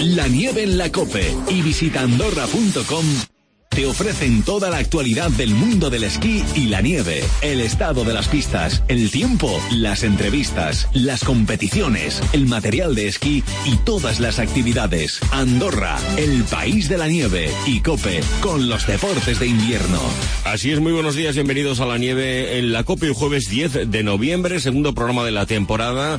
La nieve en la COPE y visita Andorra.com. Te ofrecen toda la actualidad del mundo del esquí y la nieve, el estado de las pistas, el tiempo, las entrevistas, las competiciones, el material de esquí y todas las actividades. Andorra, el país de la nieve, y COPE, con los deportes de invierno. Así es, muy buenos días, bienvenidos a la nieve en la COPE, jueves 10 de noviembre, segundo programa de la temporada,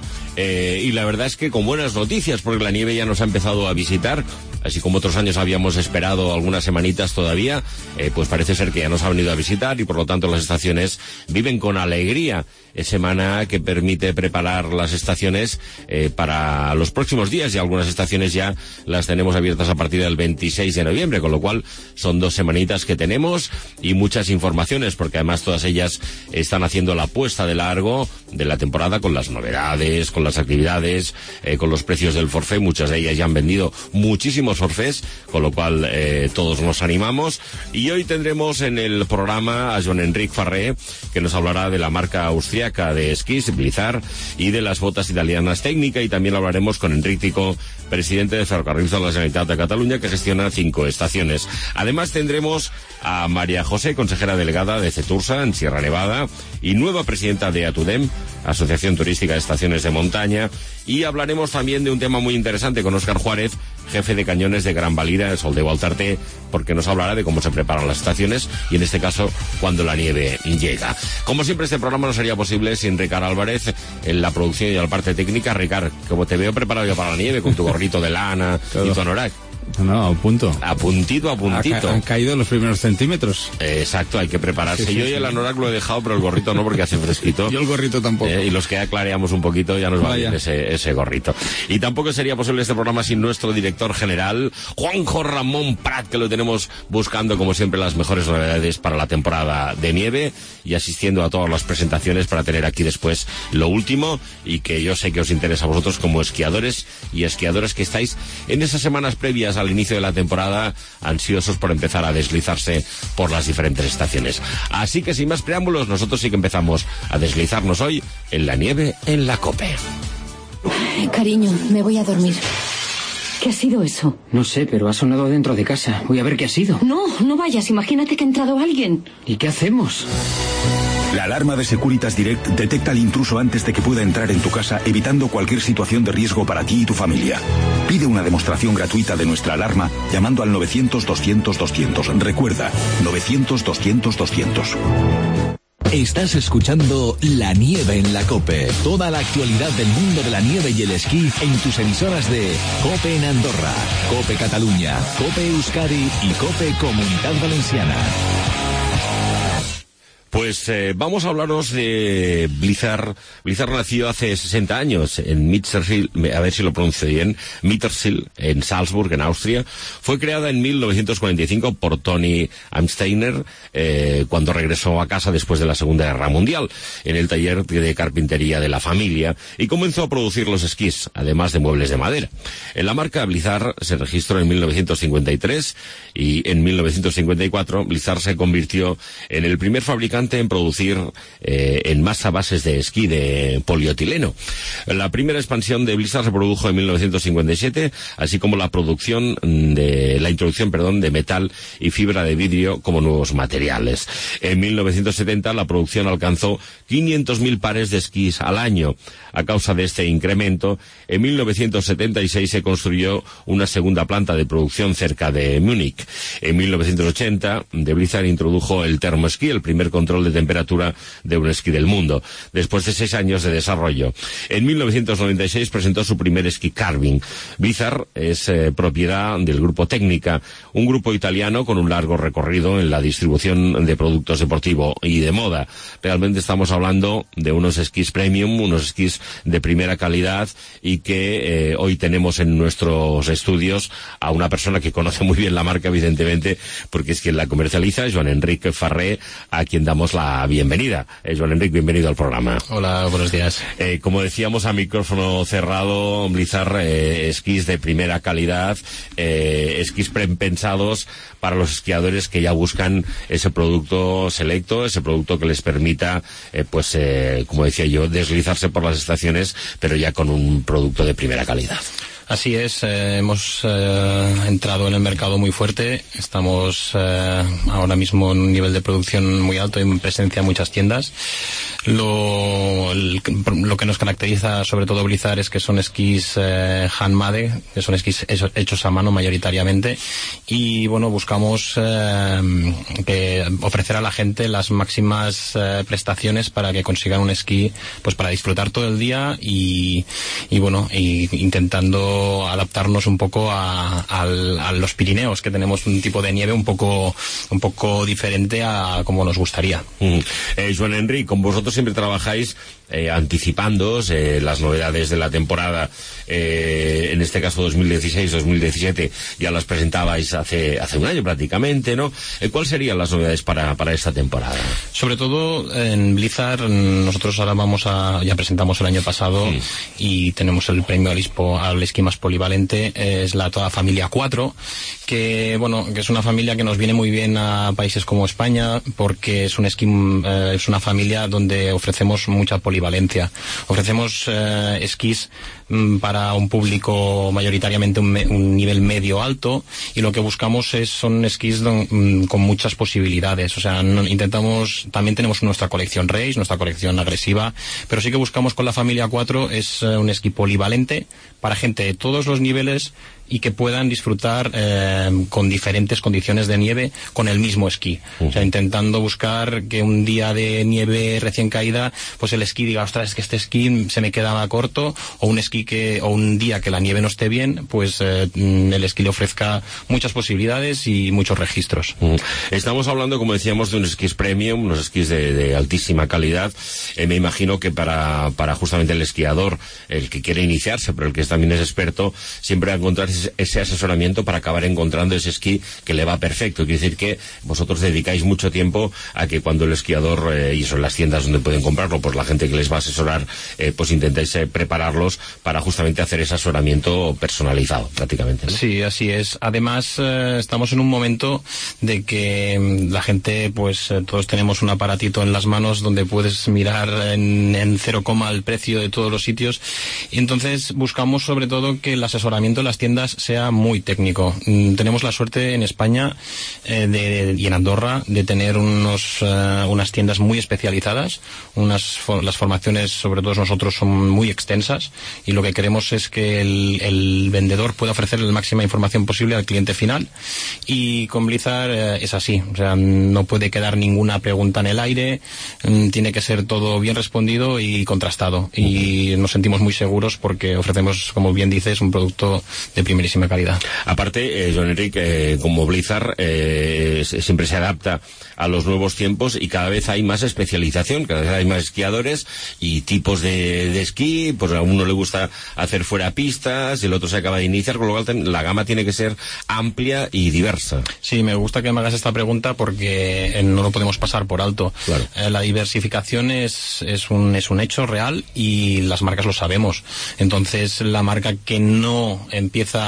y la verdad es que con buenas noticias, porque la nieve ya nos ha empezado a visitar, así como otros años habíamos esperado algunas semanitas todavía. Pues parece ser que ya nos ha venido a visitar y por lo tanto las estaciones viven con alegría. Es semana que permite preparar las estaciones para los próximos días, y algunas estaciones ya las tenemos abiertas a partir del 26 de noviembre, con lo cual son 2 semanitas que tenemos y muchas informaciones, porque además todas ellas están haciendo la puesta de largo de la temporada con las novedades, con las actividades, con los precios del forfait. Muchas de ellas ya han vendido muchísimos forfaits, con lo cual todos nos animamos. Y hoy tendremos en el programa a Joan-Enric Farré, que nos hablará de la marca austríaca de esquís, Blizzard, y de las botas italianas Técnica, y también hablaremos con Enric Ticó, presidente de Ferrocarrils de la Generalitat de Cataluña, que gestiona 5 estaciones. Además tendremos a María José, consejera delegada de Cetursa en Sierra Nevada y nueva presidenta de ATUDEM, Asociación Turística de Estaciones de Montaña, y hablaremos también de un tema muy interesante con Óscar Juárez, jefe de cañones de Gran Valira, el Sol de Baltarté, porque nos hablará de cómo se preparan las estaciones y en este caso cuando la nieve llega. Como siempre, este programa no sería posible sin Ricard Álvarez en la producción y en la parte técnica. Ricard, como te veo preparado ya para la nieve con tu gorrito de lana y tu anorak. No, a punto. A puntito. Han caído los primeros centímetros. Exacto, hay que prepararse. Sí, yo y el anorak lo he dejado, pero el gorrito no, porque hace fresquito. Yo el gorrito tampoco. Y los que ya clareamos un poquito ya nos va bien ese gorrito. Y tampoco sería posible este programa sin nuestro director general, Juanjo Ramón Prat, que lo tenemos buscando, como siempre, las mejores novedades para la temporada de nieve y asistiendo a todas las presentaciones para tener aquí después lo último, y que yo sé que os interesa a vosotros como esquiadores y esquiadoras que estáis en esas semanas previas al inicio de la temporada, ansiosos por empezar a deslizarse por las diferentes estaciones. Así que sin más preámbulos, nosotros sí que empezamos a deslizarnos hoy en la nieve en la COPE. Cariño, me voy a dormir. ¿Qué ha sido eso? No sé, pero ha sonado dentro de casa. Voy a ver qué ha sido. No vayas, imagínate que ha entrado alguien. ¿Y qué hacemos? La alarma de Securitas Direct detecta al intruso antes de que pueda entrar en tu casa, evitando cualquier situación de riesgo para ti y tu familia. Pide una demostración gratuita de nuestra alarma llamando al 900-200-200. Recuerda, 900-200-200. Estás escuchando La Nieve en la COPE. Toda la actualidad del mundo de la nieve y el esquí en tus emisoras de COPE en Andorra, COPE Cataluña, COPE Euskadi y COPE Comunidad Valenciana. Pues vamos a hablaros de Blizzard. Blizzard nació hace 60 años en Mittersill, a ver si lo pronuncio bien, Mittersill, en Salzburg, en Austria. Fue creada en 1945 por Tony Amsteiner, cuando regresó a casa después de la Segunda Guerra Mundial, en el taller de carpintería de la familia, y comenzó a producir los esquís, además de muebles de madera. La marca Blizzard se registró en 1953, y en 1954 Blizzard se convirtió en el primer fabricante en producir en masa bases de esquí de polietileno. La primera expansión de Blizzard se produjo en 1957, así como la introducción de metal y fibra de vidrio como nuevos materiales. En 1970 la producción alcanzó 500.000 pares de esquís al año. A causa de este incremento, en 1976 se construyó una segunda planta de producción cerca de Múnich. En 1980, de Blizzard introdujo el termoesquí, el primer control de temperatura de un esquí del mundo, después de 6 años de desarrollo. En 1996 presentó su primer esquí Carving. Blizzard es propiedad del Grupo Técnica, un grupo italiano con un largo recorrido en la distribución de productos deportivos y de moda. Realmente estamos hablando de unos esquís premium, unos esquís de primera calidad, y que hoy tenemos en nuestros estudios a una persona que conoce muy bien la marca, evidentemente, porque es quien la comercializa, Joan-Enric Farré, a quien damos la bienvenida. Joan-Enric, bienvenido al programa. Hola, buenos días. Como decíamos a micrófono cerrado, Blizzard, esquís de primera calidad, esquís pensados para los esquiadores que ya buscan ese producto selecto, ese producto que les permita, como decía yo, deslizarse por las estaciones, pero ya con un producto de primera calidad. Así es, hemos entrado en el mercado muy fuerte, estamos ahora mismo en un nivel de producción muy alto y presencia en muchas tiendas. Lo que nos caracteriza sobre todo Blizzard es que son esquís handmade, que son esquís hechos a mano mayoritariamente, y bueno, buscamos ofrecer a la gente las máximas prestaciones para que consigan un esquí pues para disfrutar todo el día y intentando adaptarnos un poco a los Pirineos, que tenemos un tipo de nieve un poco diferente a como nos gustaría. Joan Enric, con vosotros siempre trabajáis anticipándoos las novedades de la temporada, en este caso 2016-2017 ya las presentabais hace un año prácticamente, ¿no? ¿Cuáles serían las novedades para esta temporada? Sobre todo en Blizzard, nosotros ahora ya presentamos el año pasado y tenemos el premio al esquí más polivalente, es la toda familia 4, que es una familia que nos viene muy bien a países como España, porque es es una familia donde ofrecemos mucha polivalencia. Ofrecemos esquís para un público mayoritariamente un nivel medio alto, y lo que buscamos son esquís con muchas posibilidades. O sea, también tenemos nuestra colección Race, nuestra colección agresiva, pero sí que buscamos con la familia 4 es un esquí polivalente para gente de todos los niveles y que puedan disfrutar con diferentes condiciones de nieve con el mismo esquí. O sea, intentando buscar que un día de nieve recién caída, pues el esquí diga, ostras, es que este esquí se me queda corto, o un día que la nieve no esté bien, pues el esquí le ofrezca muchas posibilidades y muchos registros. Estamos hablando, como decíamos, de unos esquís premium, unos esquís de altísima calidad. Me imagino que para justamente el esquiador, el que quiere iniciarse, pero el que también es experto, siempre va a encontrar ese asesoramiento para acabar encontrando ese esquí que le va perfecto. Quiere decir que vosotros dedicáis mucho tiempo a que cuando el esquiador, y eso en las tiendas donde pueden comprarlo, pues la gente que les va a asesorar, pues intentáis prepararlos para justamente hacer ese asesoramiento personalizado, prácticamente, ¿no? Sí, así es. Además, estamos en un momento de que la gente, pues todos tenemos un aparatito en las manos donde puedes mirar en 0, el precio de todos los sitios, y entonces buscamos sobre todo que el asesoramiento de las tiendas sea muy técnico. Tenemos la suerte en España y en Andorra de tener unas tiendas muy especializadas, las formaciones sobre todo nosotros son muy extensas, y lo que queremos es que el vendedor pueda ofrecer la máxima información posible al cliente final, y con Blizzard es así. O sea, no puede quedar ninguna pregunta en el aire, tiene que ser todo bien respondido y contrastado, y nos sentimos muy seguros porque ofrecemos, como bien dices, un producto de primerísima calidad. Aparte, Joan Enric, como Blizzard siempre se adapta a los nuevos tiempos y cada vez hay más especialización, cada vez hay más esquiadores y tipos de esquí, pues a uno le gusta hacer fuera pistas y el otro se acaba de iniciar, con lo cual la gama tiene que ser amplia y diversa. Sí, me gusta que me hagas esta pregunta porque no lo podemos pasar por alto. Claro. La diversificación es un hecho real y las marcas lo sabemos. Entonces, la marca que no empieza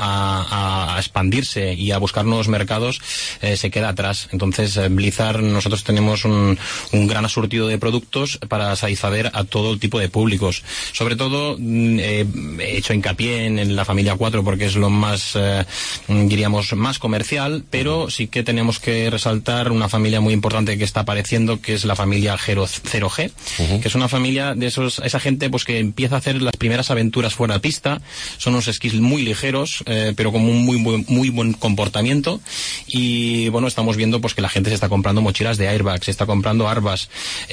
a expandirse y a buscar nuevos mercados se queda atrás. Entonces, Blizzard, nosotros tenemos un gran surtido de productos para satisfacer a todo tipo de públicos. Sobre todo, he hecho hincapié en la familia 4 porque es lo más, diríamos, más comercial, pero sí que tenemos que resaltar una familia muy importante que está apareciendo, que es la familia 0G, que es una familia de esa gente pues que empieza a hacer las primeras aventuras fuera de pista. Son unos esquís muy ligeros, pero con un muy buen comportamiento, y bueno, estamos viendo pues que la gente se está comprando mochilas de airbag, se está comprando arbas,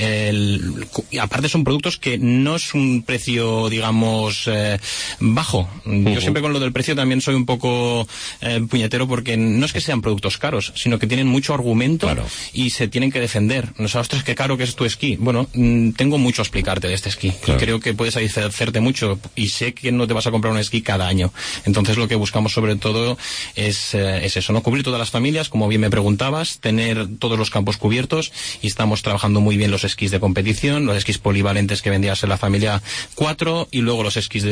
y aparte son productos que no es un precio, digamos, bajo. Yo siempre con lo del precio también soy un poco puñetero, porque no es que sean productos caros, sino que tienen mucho argumento. Claro. Y se tienen que defender. No sabes, ostras, qué caro que es tu esquí. Bueno, tengo mucho a explicarte de este esquí. Claro. Creo que puedes hacerte mucho, y sé que no te vas a comprar un esquí cada año. Entonces lo que buscamos sobre todo es eso, ¿no? Cubrir todas las familias, como bien me preguntabas, tener todos los campos cubiertos, y estamos trabajando muy bien los esquís de competición, los esquís polivalentes que vendrían a ser la familia 4, y luego los esquís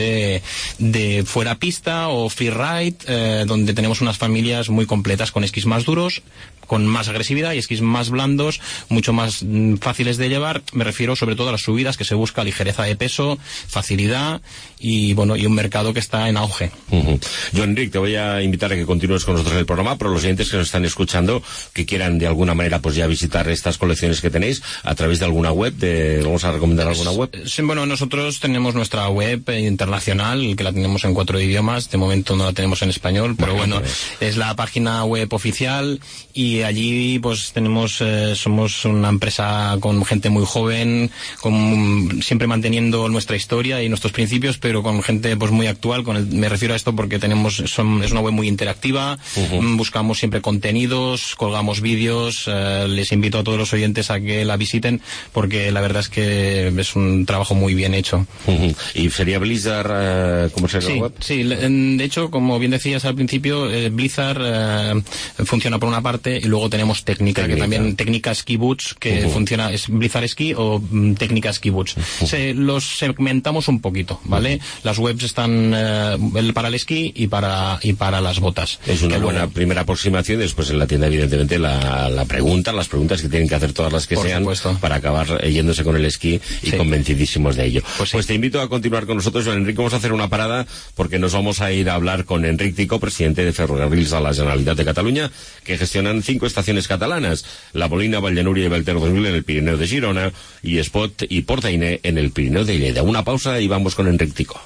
de fuera pista o freeride, donde tenemos unas familias muy completas con esquís más duros, con más agresividad, y esquís más blandos, mucho más fáciles de llevar. Me refiero sobre todo a las subidas, que se busca ligereza de peso, facilidad y bueno, y un mercado que está en auge. Yo, Enric, te voy a invitar a que continúes con nosotros en el programa, pero los oyentes que nos están escuchando, que quieran de alguna manera pues ya visitar estas colecciones que tenéis a través de alguna web, ¿vamos a recomendar alguna web? Sí, bueno, nosotros tenemos nuestra web internacional, que la tenemos en 4 idiomas, de momento no la tenemos en español, pero bueno, es la página web oficial, y allí pues tenemos, somos una empresa con gente muy joven, siempre manteniendo nuestra historia y nuestros principios, pero con gente pues muy actual. Me refiero a esto porque es una web muy interactiva, buscamos siempre contenidos, colgamos vídeos, les invito a todos los oyentes a que la visiten, porque la verdad es que es un trabajo muy bien hecho. ¿Y sería Blizzard, cómo sería la web? Sí, de hecho, como bien decías al principio, Blizzard funciona por una parte, y luego tenemos Técnica, que también Técnica Ski Boots, que funciona, es Blizzard Ski o Técnica Ski Boots. Los segmentamos un poquito, ¿vale? Las webs están para el esquí y para las botas. Es una buena primera aproximación, después en la tienda evidentemente las preguntas que tienen que hacer todas las que sean, para acabar yéndose con el esquí y convencidísimos de ello. Pues te invito a continuar con nosotros, Joan Enric. Vamos a hacer una parada porque nos vamos a ir a hablar con Enric Ticó, presidente de Ferrocarrils de la Generalitat de Cataluña, que gestionan 5 estaciones catalanas: La Molina, Valldenúria y Valter 2000 en el Pirineo de Girona, y Espot y Portainer en el Pirineo de Lleida. Una pausa y vamos con Enric Ticó.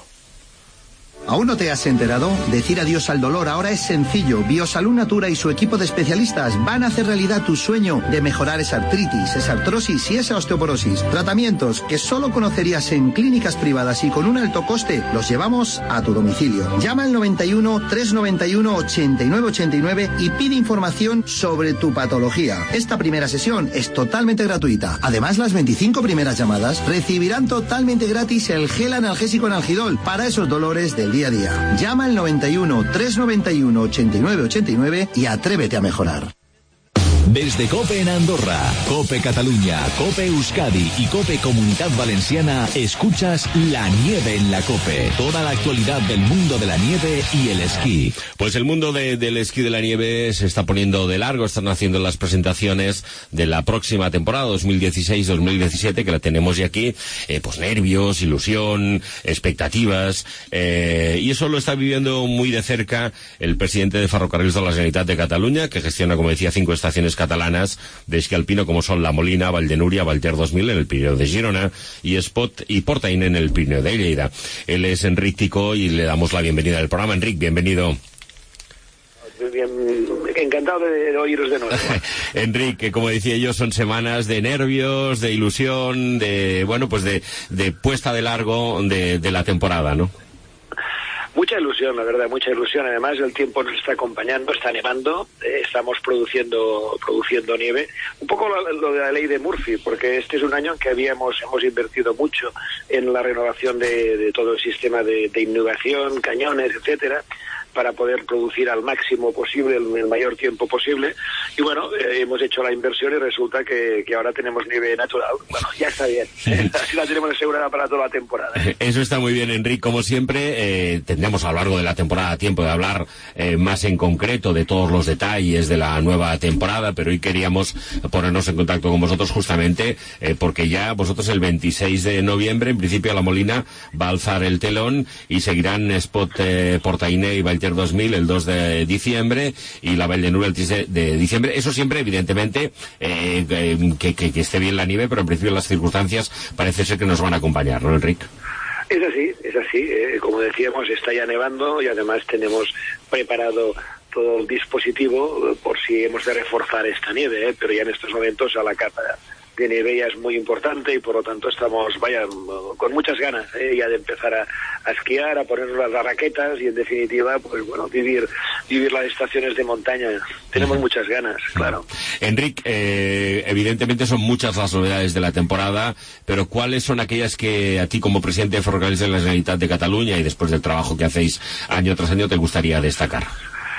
¿Aún no te has enterado? Decir adiós al dolor ahora es sencillo. Biosalud Natura y su equipo de especialistas van a hacer realidad tu sueño de mejorar esa artritis, esa artrosis y esa osteoporosis. Tratamientos que solo conocerías en clínicas privadas y con un alto coste, los llevamos a tu domicilio. Llama al 91 391 8989 y pide información sobre tu patología. Esta primera sesión es totalmente gratuita. Además, las 25 primeras llamadas recibirán totalmente gratis el gel analgésico Analgidol para esos dolores del día a día. Llama al 91 391 8989 y atrévete a mejorar. Desde COPE en Andorra, COPE Cataluña, COPE Euskadi y COPE Comunidad Valenciana, escuchas La Nieve en la COPE. Toda la actualidad del mundo de la nieve y el esquí. Pues el mundo del esquí de la nieve se está poniendo de largo. Están haciendo las presentaciones de la próxima temporada 2016-2017, que la tenemos ya aquí. Pues nervios, ilusión, expectativas, y eso lo está viviendo muy de cerca el presidente de Ferrocarrils de la Generalitat de Cataluña, que gestiona, como decía, 5 estaciones catalanas de esquí alpino, como son La Molina, Valldenúria, Valter 2000 en el Pirineo de Girona, y Espot y Portainer en el Pirineo de Lleida. Él es Enric Ticó y le damos la bienvenida al programa. Enric, bienvenido. Bien, encantado de oíros de nuevo. Enric, como decía yo, son semanas de nervios, de ilusión, de puesta de largo de la temporada, ¿no? Mucha ilusión, la verdad, mucha ilusión. Además, el tiempo nos está acompañando, está nevando, estamos produciendo nieve. Un poco lo de la ley de Murphy, porque este es un año en que hemos invertido mucho en la renovación de todo el sistema de innovación, cañones, etcétera, para poder producir al máximo posible, en el mayor tiempo posible. Y bueno, hemos hecho la inversión y resulta que ahora tenemos nieve natural. Bueno, ya está bien. Así la tenemos asegurada para toda la temporada. Eso está muy bien, Enric. Como siempre, tendremos a lo largo de la temporada tiempo de hablar más en concreto de todos los detalles de la nueva temporada, pero hoy queríamos ponernos en contacto con vosotros justamente porque ya vosotros el 26 de noviembre, en principio, La Molina va a alzar el telón y seguirán Espot, Portainer y Valter 2000 el 2 de diciembre y la Valldenúria el 3 de diciembre. Eso siempre, evidentemente, que esté bien la nieve, pero en principio las circunstancias parece ser que nos van a acompañar, ¿no, Enric? Es así. Como decíamos, está ya nevando y además tenemos preparado todo el dispositivo por si hemos de reforzar esta nieve, pero ya en estos momentos a la capa de nieve ya es muy importante y por lo tanto estamos, con muchas ganas ya de empezar a esquiar, a ponernos las raquetas y en definitiva, pues bueno, vivir las estaciones de montaña. Tenemos muchas ganas, claro. Enric, evidentemente son muchas las novedades de la temporada, pero ¿cuáles son aquellas que a ti como presidente de Ferrocarrils de la Generalitat de Cataluña y después del trabajo que hacéis año tras año te gustaría destacar?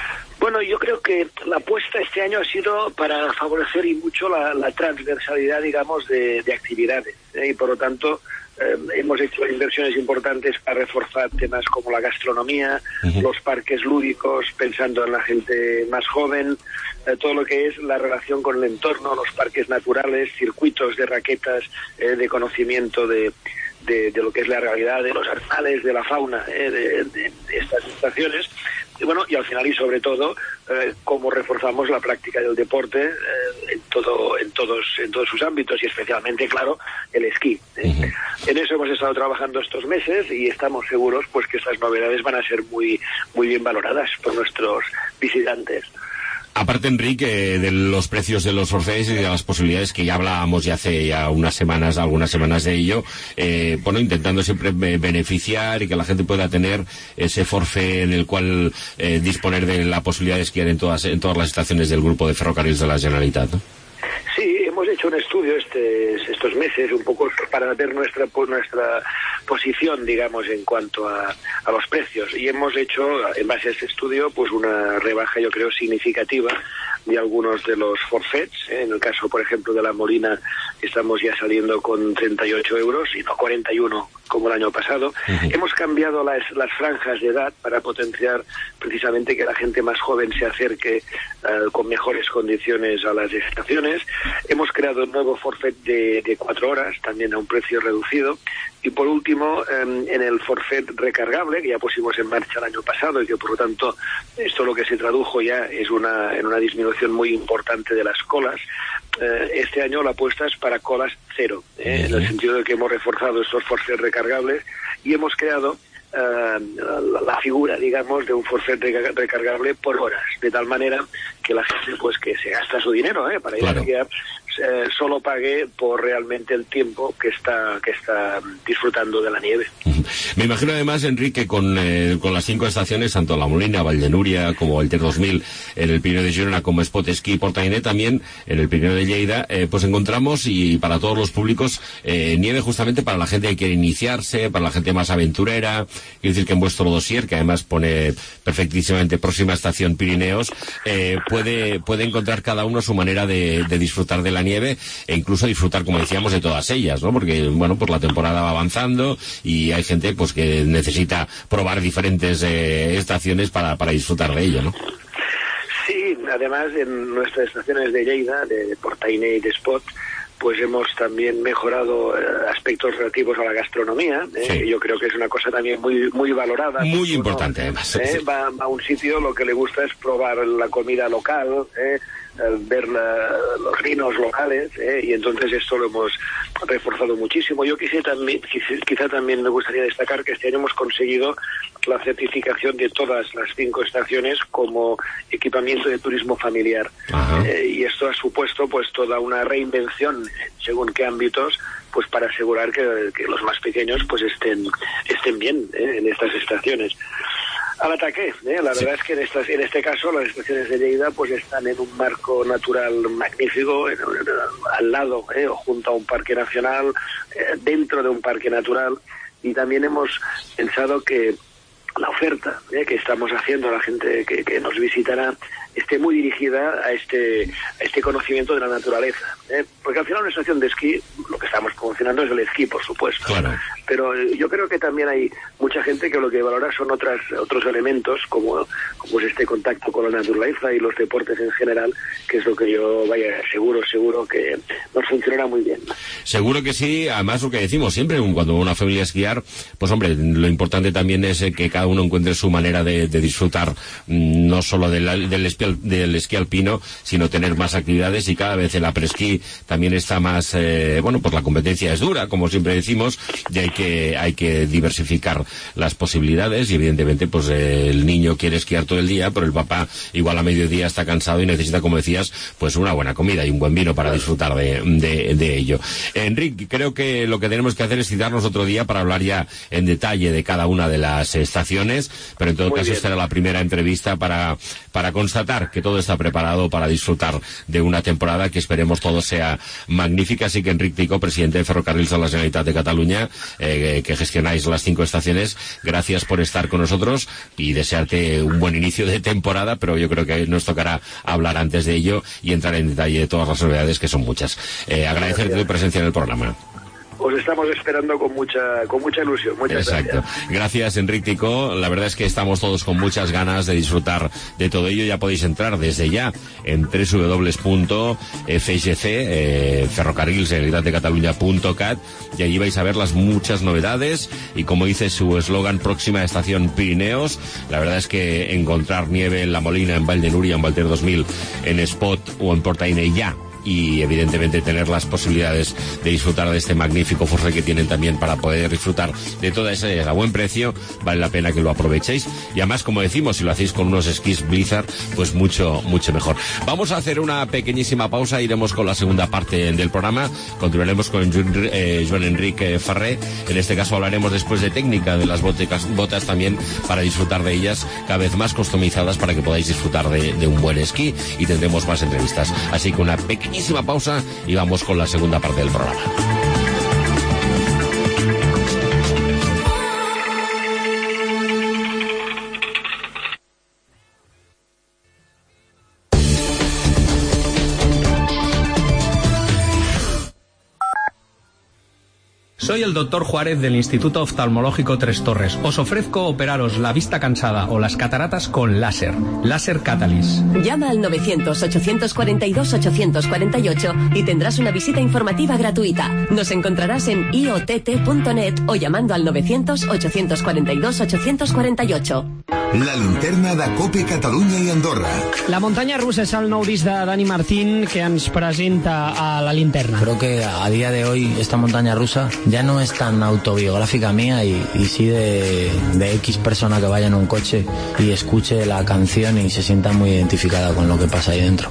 Bueno, yo creo que la apuesta este año ha sido para favorecer y mucho la transversalidad, digamos, de actividades, y por lo tanto hemos hecho inversiones importantes para reforzar temas como la gastronomía, los parques lúdicos, pensando en la gente más joven, todo lo que es la relación con el entorno, los parques naturales, circuitos de raquetas, de conocimiento de lo que es la realidad de los animales, de la fauna, de estas estaciones. Y bueno, y al final y sobre todo, cómo reforzamos la práctica del deporte en todos sus ámbitos, y especialmente, claro, el esquí. En eso hemos estado trabajando estos meses y estamos seguros pues que estas novedades van a ser muy, muy bien valoradas por nuestros visitantes. Aparte, Enrique, de los precios de los forfaits y de las posibilidades que ya hablábamos ya hace ya algunas semanas de ello, bueno, intentando siempre beneficiar y que la gente pueda tener ese forfait en el cual disponer de la posibilidad de esquiar en todas las estaciones del grupo de ferrocarriles de la Generalitat, ¿no? Sí, hemos hecho un estudio estos meses, un poco para ver nuestra posición, digamos, en cuanto a los precios. Y hemos hecho, en base a este estudio, pues una rebaja, yo creo, significativa de algunos de los forfaits. En el caso, por ejemplo, de la Molina, estamos ya saliendo con 38 euros y no 41 como el año pasado. Hemos cambiado las franjas de edad para potenciar precisamente que la gente más joven se acerque con mejores condiciones a las estaciones. Hemos creado un nuevo forfait de 4 horas, también a un precio reducido. Y por último, en el forfait recargable, que ya pusimos en marcha el año pasado y que por lo tanto esto lo que se tradujo ya es en una disminución muy importante de las colas. Este año la apuesta es para colas cero, en el sentido de que hemos reforzado estos forfaits recargables y hemos creado la figura, digamos, de un forfait recargable por horas, de tal manera que la gente, pues, que se gasta su dinero para ir a esquiar, solo pague por realmente el tiempo que está disfrutando de la nieve. Me imagino además, Enrique, con las 5 estaciones, tanto La Molina, Valdenuria como el Ter2000 en el Pirineo de Girona, como Spot Esquí Portainé también en el Pirineo de Lleida, pues encontramos, y para todos los públicos, nieve justamente para la gente que quiere iniciarse, para la gente más aventurera. Quiero decir que en vuestro dossier, que además pone perfectísimamente próxima estación Pirineos, puede encontrar cada uno su manera de disfrutar de la nieve, e incluso disfrutar, como decíamos, de todas ellas, ¿no? Porque, bueno, pues la temporada va avanzando y hay gente pues que necesita probar diferentes estaciones para disfrutar de ello, ¿no? Sí, además en nuestras estaciones de Lleida, de Portainé y de Spot, pues hemos también mejorado aspectos relativos a la gastronomía. Sí. Yo creo que es una cosa también muy, muy valorada. Muy importante, además. Sí. Va a un sitio, lo que le gusta es probar la comida local, ver los vinos locales, y entonces esto lo hemos reforzado muchísimo. Yo quizá también me gustaría destacar que este año hemos conseguido la certificación de todas las 5 estaciones como equipamiento de turismo familiar. Y esto ha supuesto pues toda una reinvención según qué ámbitos, pues para asegurar que los más pequeños pues estén bien en estas estaciones. Al ataque, la verdad es que en este caso las estaciones de Lleida pues están en un marco natural magnífico, al lado o junto a un parque nacional, dentro de un parque natural, y también hemos pensado que la oferta que estamos haciendo a la gente que nos visitará esté muy dirigida a este conocimiento de la naturaleza, porque al final una estación de esquí, lo que estamos promocionando es el esquí, por supuesto, claro. Pero yo creo que también hay mucha gente que lo que valora son otros elementos como es este contacto con la naturaleza y los deportes en general, que es lo que yo seguro que nos funcionará muy bien. Seguro que sí. Además, lo que decimos siempre, cuando una familia esquiar, pues hombre, lo importante también es que cada uno encuentre su manera de disfrutar, no solo del esquí alpino, sino tener más actividades, y cada vez el après-ski también está más, pues la competencia es dura, como siempre decimos, y hay que diversificar las posibilidades, y evidentemente pues el niño quiere esquiar todo el día, pero el papá igual a mediodía está cansado y necesita, como decías, pues una buena comida y un buen vino para disfrutar de ello. Enrique, creo que lo que tenemos que hacer es citarnos otro día para hablar ya en detalle de cada una de las estaciones condiciones, pero en todo caso esta era la primera entrevista para constatar que todo está preparado para disfrutar de una temporada que esperemos todo sea magnífica. Así que Enric Ticó, presidente de Ferrocarrils de la Generalitat de Cataluña, que gestionáis las 5 estaciones, gracias por estar con nosotros y desearte un buen inicio de temporada, pero yo creo que nos tocará hablar antes de ello y entrar en detalle de todas las novedades, que son muchas. Agradecerte tu presencia en el programa. Os estamos esperando con mucha ilusión. Muchas Exacto. Gracias, Enric Ticó. La verdad es que estamos todos con muchas ganas de disfrutar de todo ello. Ya podéis entrar desde ya en www.fgc, ferrocarrils.cat, y allí vais a ver las muchas novedades y, como dice su eslogan, próxima estación Pirineos. La verdad es que encontrar nieve en La Molina, en Vall de Núria, en Valter 2000, en Espot o en Portaine ya, y evidentemente tener las posibilidades de disfrutar de este magnífico forfait que tienen también para poder disfrutar de toda esa a buen precio, vale la pena que lo aprovechéis. Y además, como decimos, si lo hacéis con unos esquís Blizzard, pues mucho mejor. Vamos a hacer una pequeñísima pausa, iremos con la segunda parte del programa, continuaremos con Joan Enric Ferrer. En este caso hablaremos después de técnica de las botas también, para disfrutar de ellas cada vez más customizadas para que podáis disfrutar de un buen esquí, y tendremos más entrevistas. Así que una pequeñísima pausa y vamos con la segunda parte del programa. Soy el Dr. Juárez del Instituto Oftalmológico Tres Torres. Os ofrezco operaros la vista cansada o las cataratas con láser. Láser Catalyst. Llama al 900-842-848 y tendrás una visita informativa gratuita. Nos encontrarás en iott.net o llamando al 900-842-848. La linterna de COPE Catalunya i Andorra. La muntanya russa és el nou disc de Dani Martín que ens presenta a la linterna. Creo que a día de hoy esta montaña rusa ya no es tan autobiográfica mía y sí de X persona que vaya en un coche y escuche la canción y se sienta muy identificada con lo que pasa ahí dentro.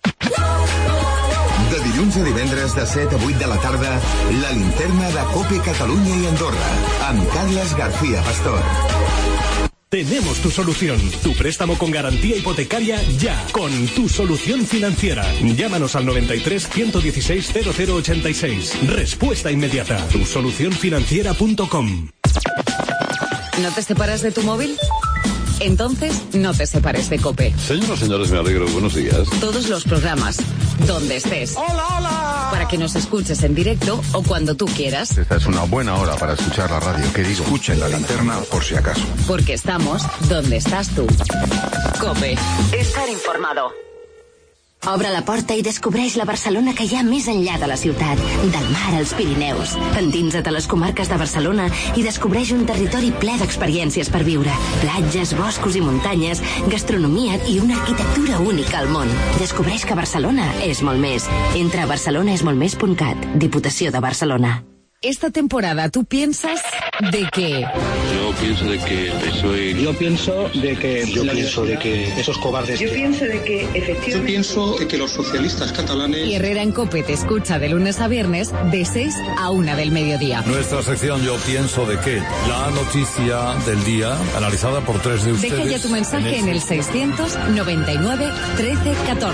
De dilluns a divendres de 7 a 8 de la tarda, la linterna de COPE Catalunya i Andorra, amb Carles García Pastor. Tenemos tu solución, tu préstamo con garantía hipotecaria ya, con Tu Solución Financiera. Llámanos al 93 116 0086. Respuesta inmediata. tusolucionfinanciera.com. ¿No te separas de tu móvil? Entonces, no te separes de COPE. Señoras y señores, me alegro. Buenos días. Todos los programas, donde estés. ¡Hola, hola! Para que nos escuches en directo o cuando tú quieras. Esta es una buena hora para escuchar la radio. ¿Qué digo? Escuchen la linterna por si acaso. Porque estamos donde estás tú. COPE. Estar informado. Obre la porta i descobreix la Barcelona que hi ha més enllà de la ciutat, del mar als Pirineus. Endinsa't a les comarques de Barcelona i descobreix un territori ple d'experiències per viure. Platges, boscos i muntanyes, gastronomia i una arquitectura única al món. Descobreix que Barcelona és molt més. Entra a barcelonaesmoltmés.cat, Diputació de Barcelona. Esta temporada, ¿tú piensas de qué? Yo pienso de que el PSOE... Yo pienso de que esos cobardes... Yo pienso de que efectivamente... Yo pienso de que los socialistas catalanes... Y Herrera en COPE te escucha de lunes a viernes de 6 a 1 del mediodía. Nuestra sección Yo pienso de qué, la noticia del día analizada por 3 de ustedes. Deja ya tu mensaje en el 699 13 14.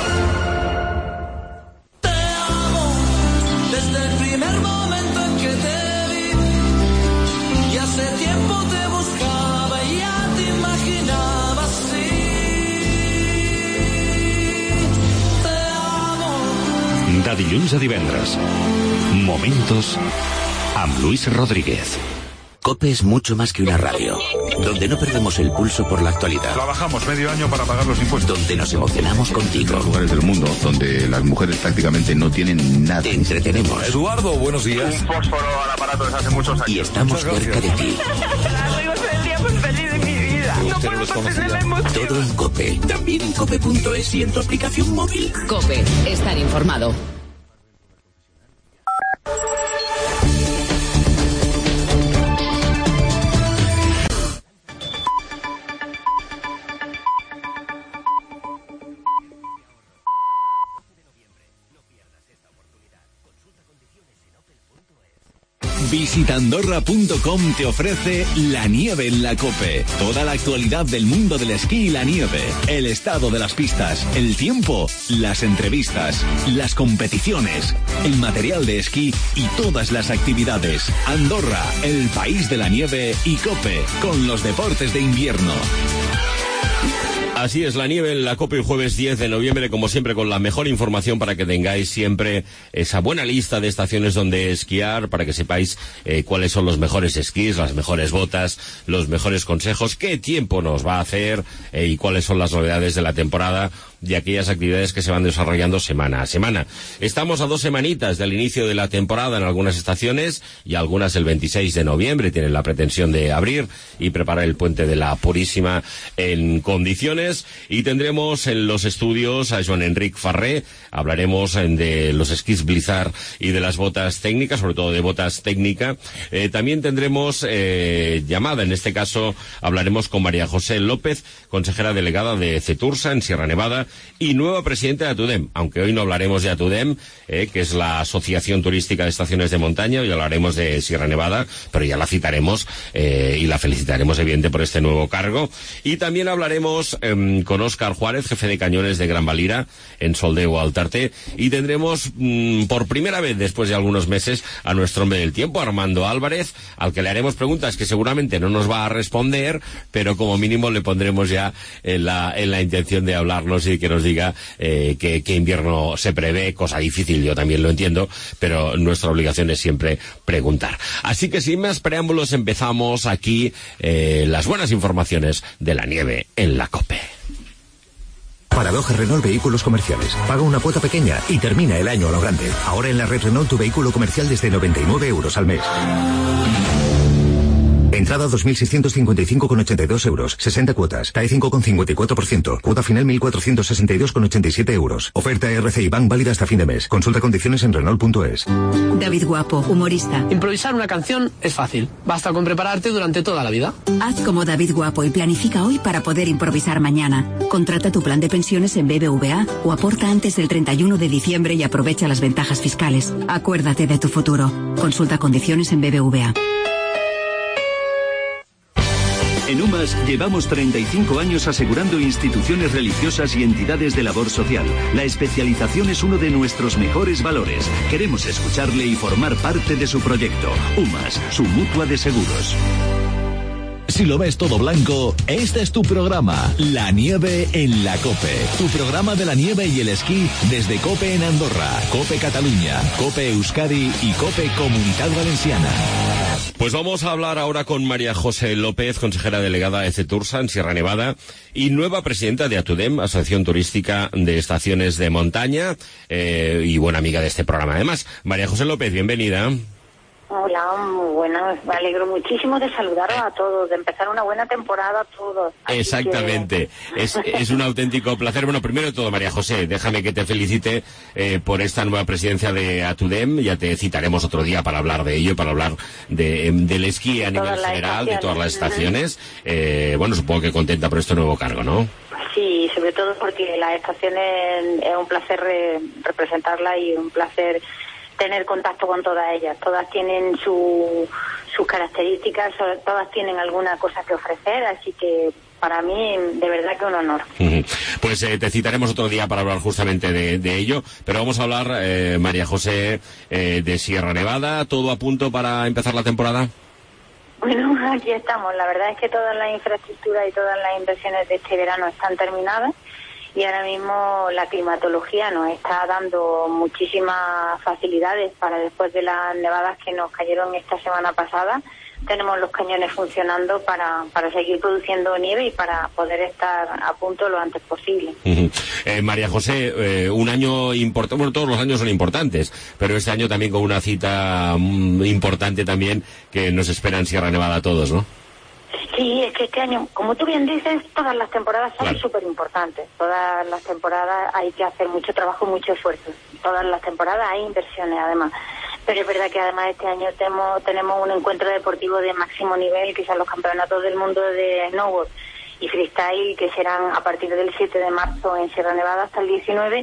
De dilluns a divendres. Momentos amb Luis Rodríguez. COPE es mucho más que una radio, donde no perdemos el pulso por la actualidad. Trabajamos medio año para pagar los impuestos. Donde nos emocionamos contigo. Los lugares del mundo donde las mujeres prácticamente no tienen nada. Te entretenemos. Eduardo, buenos días. Un fósforo al aparato desde hace muchos años. Y estamos cerca de ti. el día más feliz de mi vida. No puedo contener la emoción. Todo en COPE. También en COPE.es y en tu aplicación móvil. COPE. Estar informado. Visitandorra.com te ofrece la nieve en la COPE. Toda la actualidad del mundo del esquí y la nieve. El estado de las pistas, el tiempo, las entrevistas, las competiciones, el material de esquí y todas las actividades. Andorra, el país de la nieve, y COPE, con los deportes de invierno. Así es, la nieve en la COPE el jueves 10 de noviembre, como siempre, con la mejor información para que tengáis siempre esa buena lista de estaciones donde esquiar, para que sepáis cuáles son los mejores esquís, las mejores botas, los mejores consejos, qué tiempo nos va a hacer y cuáles son las novedades de la temporada de aquellas actividades que se van desarrollando semana a semana. Estamos a 2 semanitas del inicio de la temporada en algunas estaciones y algunas el 26 de noviembre tienen la pretensión de abrir y preparar el puente de la Purísima en condiciones. Y tendremos en los estudios a Joan Enric Farré, hablaremos de los esquís Blizzard y de las botas técnicas, sobre todo de botas técnica. También tendremos llamada, en este caso hablaremos con María José López, consejera delegada de Cetursa en Sierra Nevada y nueva presidenta de Atudem, aunque hoy no hablaremos de Atudem, que es la Asociación Turística de Estaciones de Montaña, hoy hablaremos de Sierra Nevada, pero ya la citaremos y la felicitaremos evidente por este nuevo cargo. Y también hablaremos con Óscar Juárez, jefe de cañones de Gran Valira en Soldeu Altarte, y tendremos por primera vez después de algunos meses a nuestro hombre del tiempo, Armando Álvarez, al que le haremos preguntas que seguramente no nos va a responder, pero como mínimo le pondremos ya en la intención de hablarnos y que nos diga qué invierno se prevé, cosa difícil, yo también lo entiendo, pero nuestra obligación es siempre preguntar. Así que sin más preámbulos empezamos aquí las buenas informaciones de la nieve en la COPE. Paradoja Renault Vehículos Comerciales. Paga una cuota pequeña y termina el año a lo grande. Ahora en la red Renault tu vehículo comercial desde 99 euros al mes. Entrada 2.655,82 euros. 60 cuotas. TAE 5,54%. Cuota final 1.462,87 euros. Oferta RCI Bank válida hasta fin de mes. Consulta condiciones en Renault.es. David Guapo, humorista. Improvisar una canción es fácil. Basta con prepararte durante toda la vida. Haz como David Guapo y planifica hoy para poder improvisar mañana. Contrata tu plan de pensiones en BBVA o aporta antes del 31 de diciembre y aprovecha las ventajas fiscales. Acuérdate de tu futuro. Consulta condiciones en BBVA. En UMAS llevamos 35 años asegurando instituciones religiosas y entidades de labor social. La especialización es uno de nuestros mejores valores. Queremos escucharle y formar parte de su proyecto. UMAS, su mutua de seguros. Si lo ves todo blanco, este es tu programa, La Nieve en la COPE. Tu programa de la nieve y el esquí desde COPE en Andorra, COPE Cataluña, COPE Euskadi y COPE Comunitat Valenciana. Pues vamos a hablar ahora con María José López, consejera delegada de Cetursa en Sierra Nevada y nueva presidenta de Atudem, Asociación Turística de Estaciones de Montaña, y buena amiga de este programa además. María José López, bienvenida. Hola, muy buenas. Me alegro muchísimo de saludaros a todos, de empezar una buena temporada a todos. Exactamente. Es un auténtico placer. Bueno, primero de todo, María José, déjame que te felicite por esta nueva presidencia de Atudem. Ya te citaremos otro día para hablar de ello, para hablar del esquí a nivel general, de todas las estaciones. Bueno, supongo que contenta por este nuevo cargo, ¿no? Sí, sobre todo porque las estaciones es un placer representarlas y un placer tener contacto con todas ellas. Todas tienen sus características, todas tienen alguna cosa que ofrecer, así que para mí de verdad que un honor. Pues te citaremos otro día para hablar justamente de ello, pero vamos a hablar, María José, de Sierra Nevada. ¿Todo a punto para empezar la temporada? Bueno, aquí estamos. La verdad es que todas las infraestructuras y todas las inversiones de este verano están terminadas. Y ahora mismo la climatología nos está dando muchísimas facilidades para después de las nevadas que nos cayeron esta semana pasada. Tenemos los cañones funcionando para seguir produciendo nieve y para poder estar a punto lo antes posible. María José, un año importante, bueno, todos los años son importantes, pero este año también con una cita importante también que nos espera en Sierra Nevada a todos, ¿no? Sí, es que este año, como tú bien dices, todas las temporadas son súper importantes. Todas las temporadas hay que hacer mucho trabajo y mucho esfuerzo. Todas las temporadas hay inversiones, además. Pero es verdad que además este año tenemos un encuentro deportivo de máximo nivel, que son los campeonatos del mundo de snowboard y freestyle, que serán a partir del 7 de marzo en Sierra Nevada hasta el 19,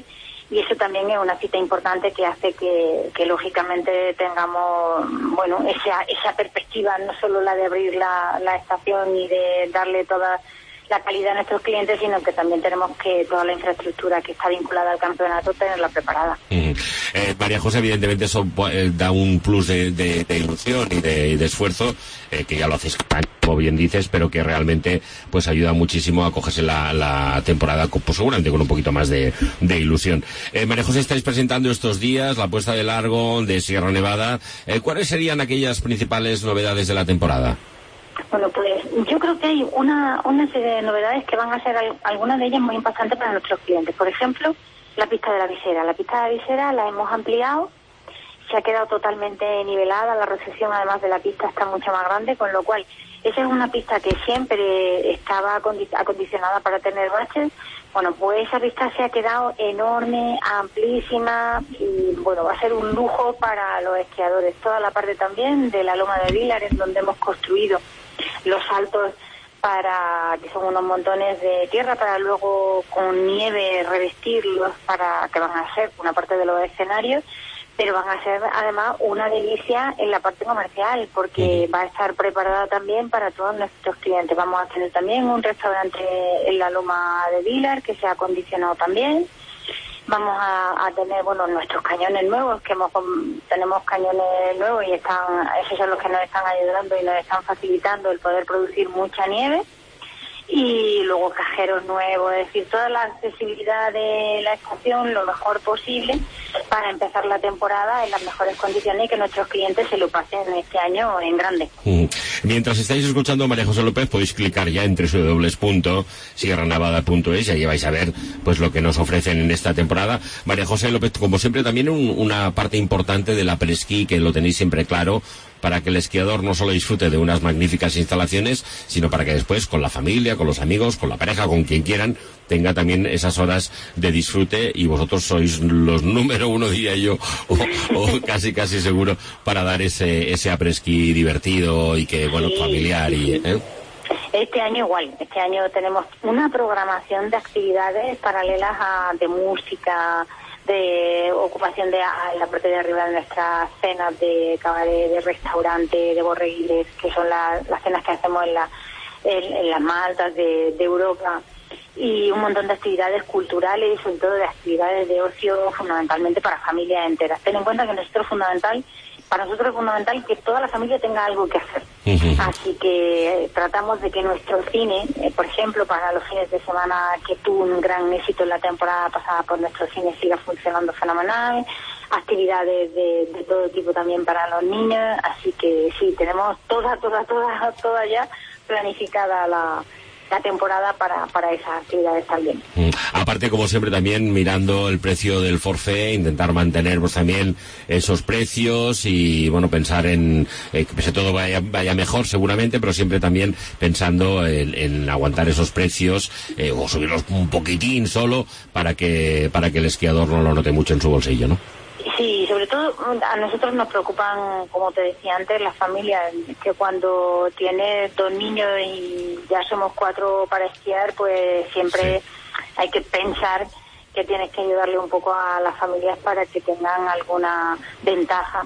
y eso también es una cita importante que hace que lógicamente tengamos, bueno, esa perspectiva, no solo la de abrir la estación y de darle toda la calidad a nuestros clientes, sino que también tenemos que toda la infraestructura que está vinculada al campeonato tenerla preparada. María José, evidentemente eso da un plus de ilusión y de esfuerzo, que ya lo hacéis, como bien dices, pero que realmente pues ayuda muchísimo a cogerse la temporada, pues seguramente con un poquito más de ilusión. María José, estáis presentando estos días la puesta de largo de Sierra Nevada. ¿Cuáles serían aquellas principales novedades de la temporada? Bueno, pues yo creo que hay una serie de novedades que van a ser algunas de ellas muy impactantes para nuestros clientes. Por ejemplo, la pista de la visera. La pista de la visera la hemos ampliado, se ha quedado totalmente nivelada, la recepción además de la pista está mucho más grande, con lo cual esa es una pista que siempre estaba acondicionada para tener baches. Bueno, pues esa pista se ha quedado enorme, amplísima y bueno, va a ser un lujo para los esquiadores. Toda la parte también de la loma de Vilar, en donde hemos construido los saltos que son unos montones de tierra para luego con nieve revestirlos, para que van a ser una parte de los escenarios, pero van a ser además una delicia en la parte comercial, porque va a estar preparada también para todos nuestros clientes. Vamos a tener también un restaurante en la loma de Vilar que se ha acondicionado también. Vamos a tener, bueno, nuestros cañones nuevos, que tenemos cañones nuevos y esos son los que nos están ayudando y nos están facilitando el poder producir mucha nieve. Y luego cajeros nuevos, es decir, toda la accesibilidad de la estación lo mejor posible para empezar la temporada en las mejores condiciones y que nuestros clientes se lo pasen este año en grande. Mientras estáis escuchando a María José López, podéis clicar ya en www.sierranevada.es y ahí vais a ver pues lo que nos ofrecen en esta temporada. María José López, como siempre, también una parte importante del après-ski, que lo tenéis siempre claro, para que el esquiador no solo disfrute de unas magníficas instalaciones, sino para que después, con la familia, con los amigos, con la pareja, con quien quieran, tenga también esas horas de disfrute, y vosotros sois los número uno, diría yo, o casi seguro, para dar ese après-ski divertido y que, bueno, familiar y... Este año igual, este año tenemos una programación de actividades paralelas de música, de ocupación de la parte de arriba de nuestras cenas de cabaret, de restaurante, de borreguiles, que son las cenas que hacemos en las maltas de Europa, y un montón de actividades culturales y sobre todo de actividades de ocio, fundamentalmente para familias enteras. Ten en cuenta que para nosotros es fundamental que toda la familia tenga algo que hacer. Así que tratamos de que nuestro cine, por ejemplo, para los fines de semana, que tuvo un gran éxito en la temporada pasada, por nuestro cine siga funcionando fenomenal, actividades de todo tipo también para los niños. Así que sí, tenemos toda ya planificada la temporada para esas actividades también. Aparte, como siempre, también mirando el precio del forfait, intentar mantener pues también esos precios y, bueno, pensar en que todo vaya mejor seguramente, pero siempre también pensando en aguantar esos precios o subirlos un poquitín solo para que el esquiador no lo note mucho en su bolsillo, ¿no? Sí, sobre todo a nosotros nos preocupan, como te decía antes, las familias, que cuando tienes 2 niños y ya somos 4 para esquiar, pues siempre hay que pensar que tienes que ayudarle un poco a las familias para que tengan alguna ventaja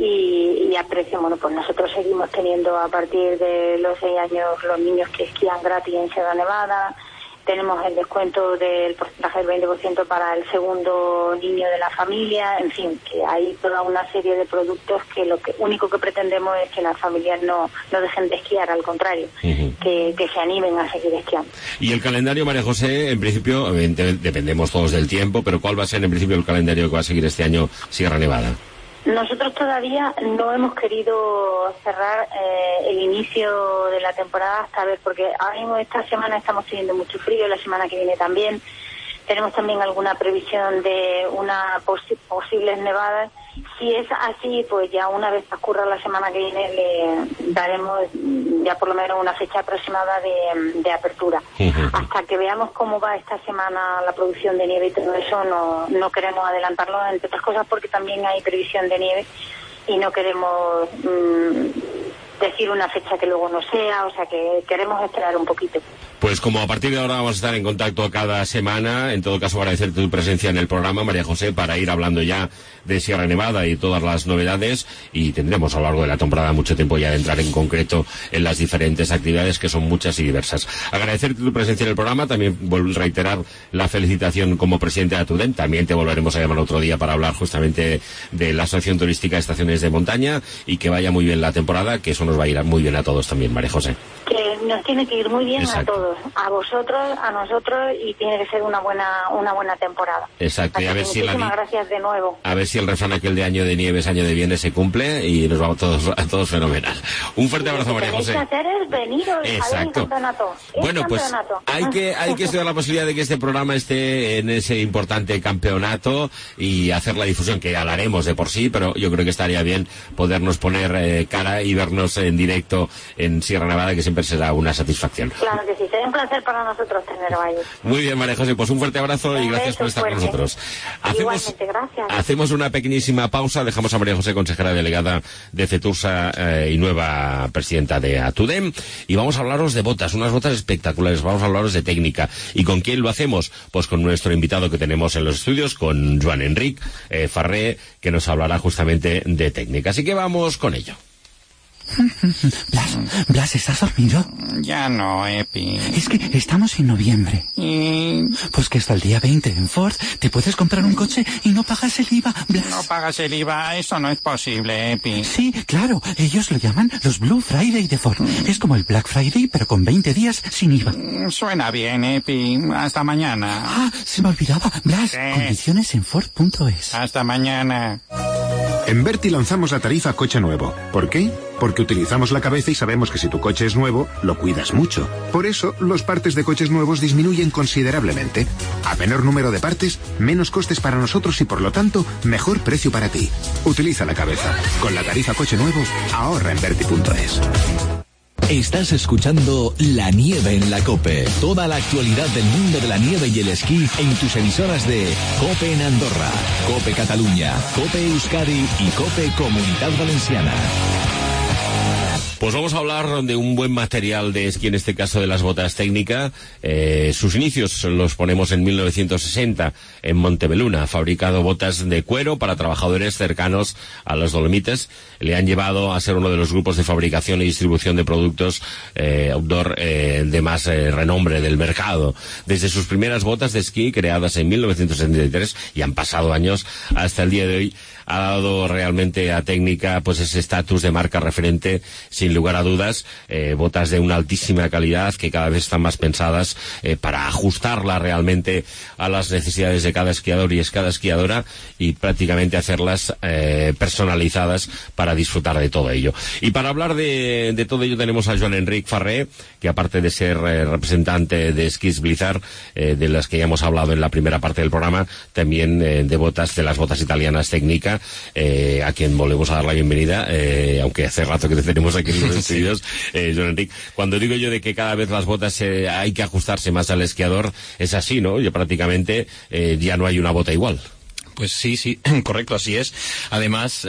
y a precio. Bueno, pues nosotros seguimos teniendo a partir de los 6 años los niños que esquían gratis en Sierra Nevada. Tenemos el descuento del porcentaje del 20% para el segundo niño de la familia. En fin, que hay toda una serie de productos que lo único que pretendemos es que las familias no dejen de esquiar, al contrario, que se animen a seguir esquiando. Y el calendario, María José, en principio, dependemos todos del tiempo, pero ¿cuál va a ser en principio el calendario que va a seguir este año Sierra Nevada? Nosotros todavía no hemos querido cerrar el inicio de la temporada hasta ver, porque ahora mismo esta semana estamos teniendo mucho frío, la semana que viene también. Tenemos también alguna previsión de posibles nevadas. Si es así, pues ya una vez transcurra la semana que viene le daremos ya por lo menos una fecha aproximada de apertura. Hasta que veamos cómo va esta semana la producción de nieve y todo eso, no queremos adelantarlo, entre otras cosas porque también hay previsión de nieve y no queremos decir una fecha que luego no sea, o sea que queremos esperar un poquito. Pues como a partir de ahora vamos a estar en contacto cada semana, en todo caso agradecerte tu presencia en el programa, María José, para ir hablando ya de Sierra Nevada y todas las novedades, y tendremos a lo largo de la temporada mucho tiempo ya de entrar en concreto en las diferentes actividades, que son muchas y diversas. Agradecerte tu presencia en el programa, también reiterar la felicitación como presidente de ATUDEM, también te volveremos a llamar otro día para hablar justamente de la Asociación Turística de Estaciones de Montaña, y que vaya muy bien la temporada, que eso nos va a ir muy bien a todos también, María José. Que nos tiene que ir muy bien. Exacto. A todos, a vosotros, a nosotros, y tiene que ser una buena temporada. Exacto, y a ver si muchísimas gracias de nuevo. A ver si el refrán aquel de año de nieves, año de bienes se cumple y nos vamos a todos fenomenal. Un fuerte abrazo, María José. Lo que tenéis que hacer es veniros a ver el campeonato. Bueno, pues hay que estudiar la posibilidad de que este programa esté en ese importante campeonato y hacer la difusión, que ya la haremos de por sí, pero yo creo que estaría bien podernos poner cara y vernos en directo en Sierra Nevada, que siempre será una satisfacción. Claro que sí, será un placer para nosotros teneros ahí. Muy bien, María José, pues un fuerte abrazo y gracias por estar con nosotros. Igualmente, gracias. Hacemos una pequeñísima pausa, dejamos a María José, consejera delegada de CETURSA y nueva presidenta de ATUDEM, y vamos a hablaros de botas, unas botas espectaculares, vamos a hablaros de técnica. ¿Y con quién lo hacemos? Pues con nuestro invitado que tenemos en los estudios, con Joan Enric Farré, que nos hablará justamente de técnica. Así que vamos con ello. Blas, ¿estás dormido? Ya no, Epi. Es que estamos en noviembre. Pues que hasta el día 20 en Ford te puedes comprar un coche y no pagas el IVA, Blas. No pagas el IVA, eso no es posible, Epi. Sí, claro, ellos lo llaman los Blue Friday de Ford. Es como el Black Friday, pero con 20 días sin IVA. Suena bien, Epi. Hasta mañana. Ah, se me olvidaba, Blas. Sí. Condiciones en Ford.es. Hasta mañana. En Berti lanzamos la tarifa coche nuevo. ¿Por qué? Porque utilizamos la cabeza y sabemos que si tu coche es nuevo, lo cuidas mucho. Por eso, los partes de coches nuevos disminuyen considerablemente. A menor número de partes, menos costes para nosotros y por lo tanto, mejor precio para ti. Utiliza la cabeza. Con la tarifa coche nuevo, ahorra en Berti.es. Estás escuchando La Nieve en la COPE. Toda la actualidad del mundo de la nieve y el esquí en tus emisoras de COPE en Andorra, COPE Cataluña, COPE Euskadi y COPE Comunidad Valenciana. Pues vamos a hablar de un buen material de esquí, en este caso de las botas técnica. Sus inicios los ponemos en 1960 en Montebelluna. Ha fabricado botas de cuero para trabajadores cercanos a los Dolomites. Le han llevado a ser uno de los grupos de fabricación y distribución de productos outdoor de más renombre del mercado. Desde sus primeras botas de esquí, creadas en 1973, y han pasado años hasta el día de hoy, ha dado realmente a técnica pues ese estatus de marca referente, sin lugar a dudas. Botas de una altísima calidad que cada vez están más pensadas para ajustarla realmente a las necesidades de cada esquiador y cada esquiadora, y prácticamente hacerlas personalizadas para disfrutar de todo ello. Y para hablar de todo ello tenemos a Joan Enric Farré, que aparte de ser representante de Esquís Blizzard, de las que ya hemos hablado en la primera parte del programa, también de las botas italianas técnica, a quien volvemos a dar la bienvenida, aunque hace rato que te tenemos aquí en los estudios. Joan Enric, cuando digo yo de que cada vez las botas hay que ajustarse más al esquiador, es así, ¿no? Ya prácticamente ya no hay una bota igual. Pues sí, correcto, así es. Además,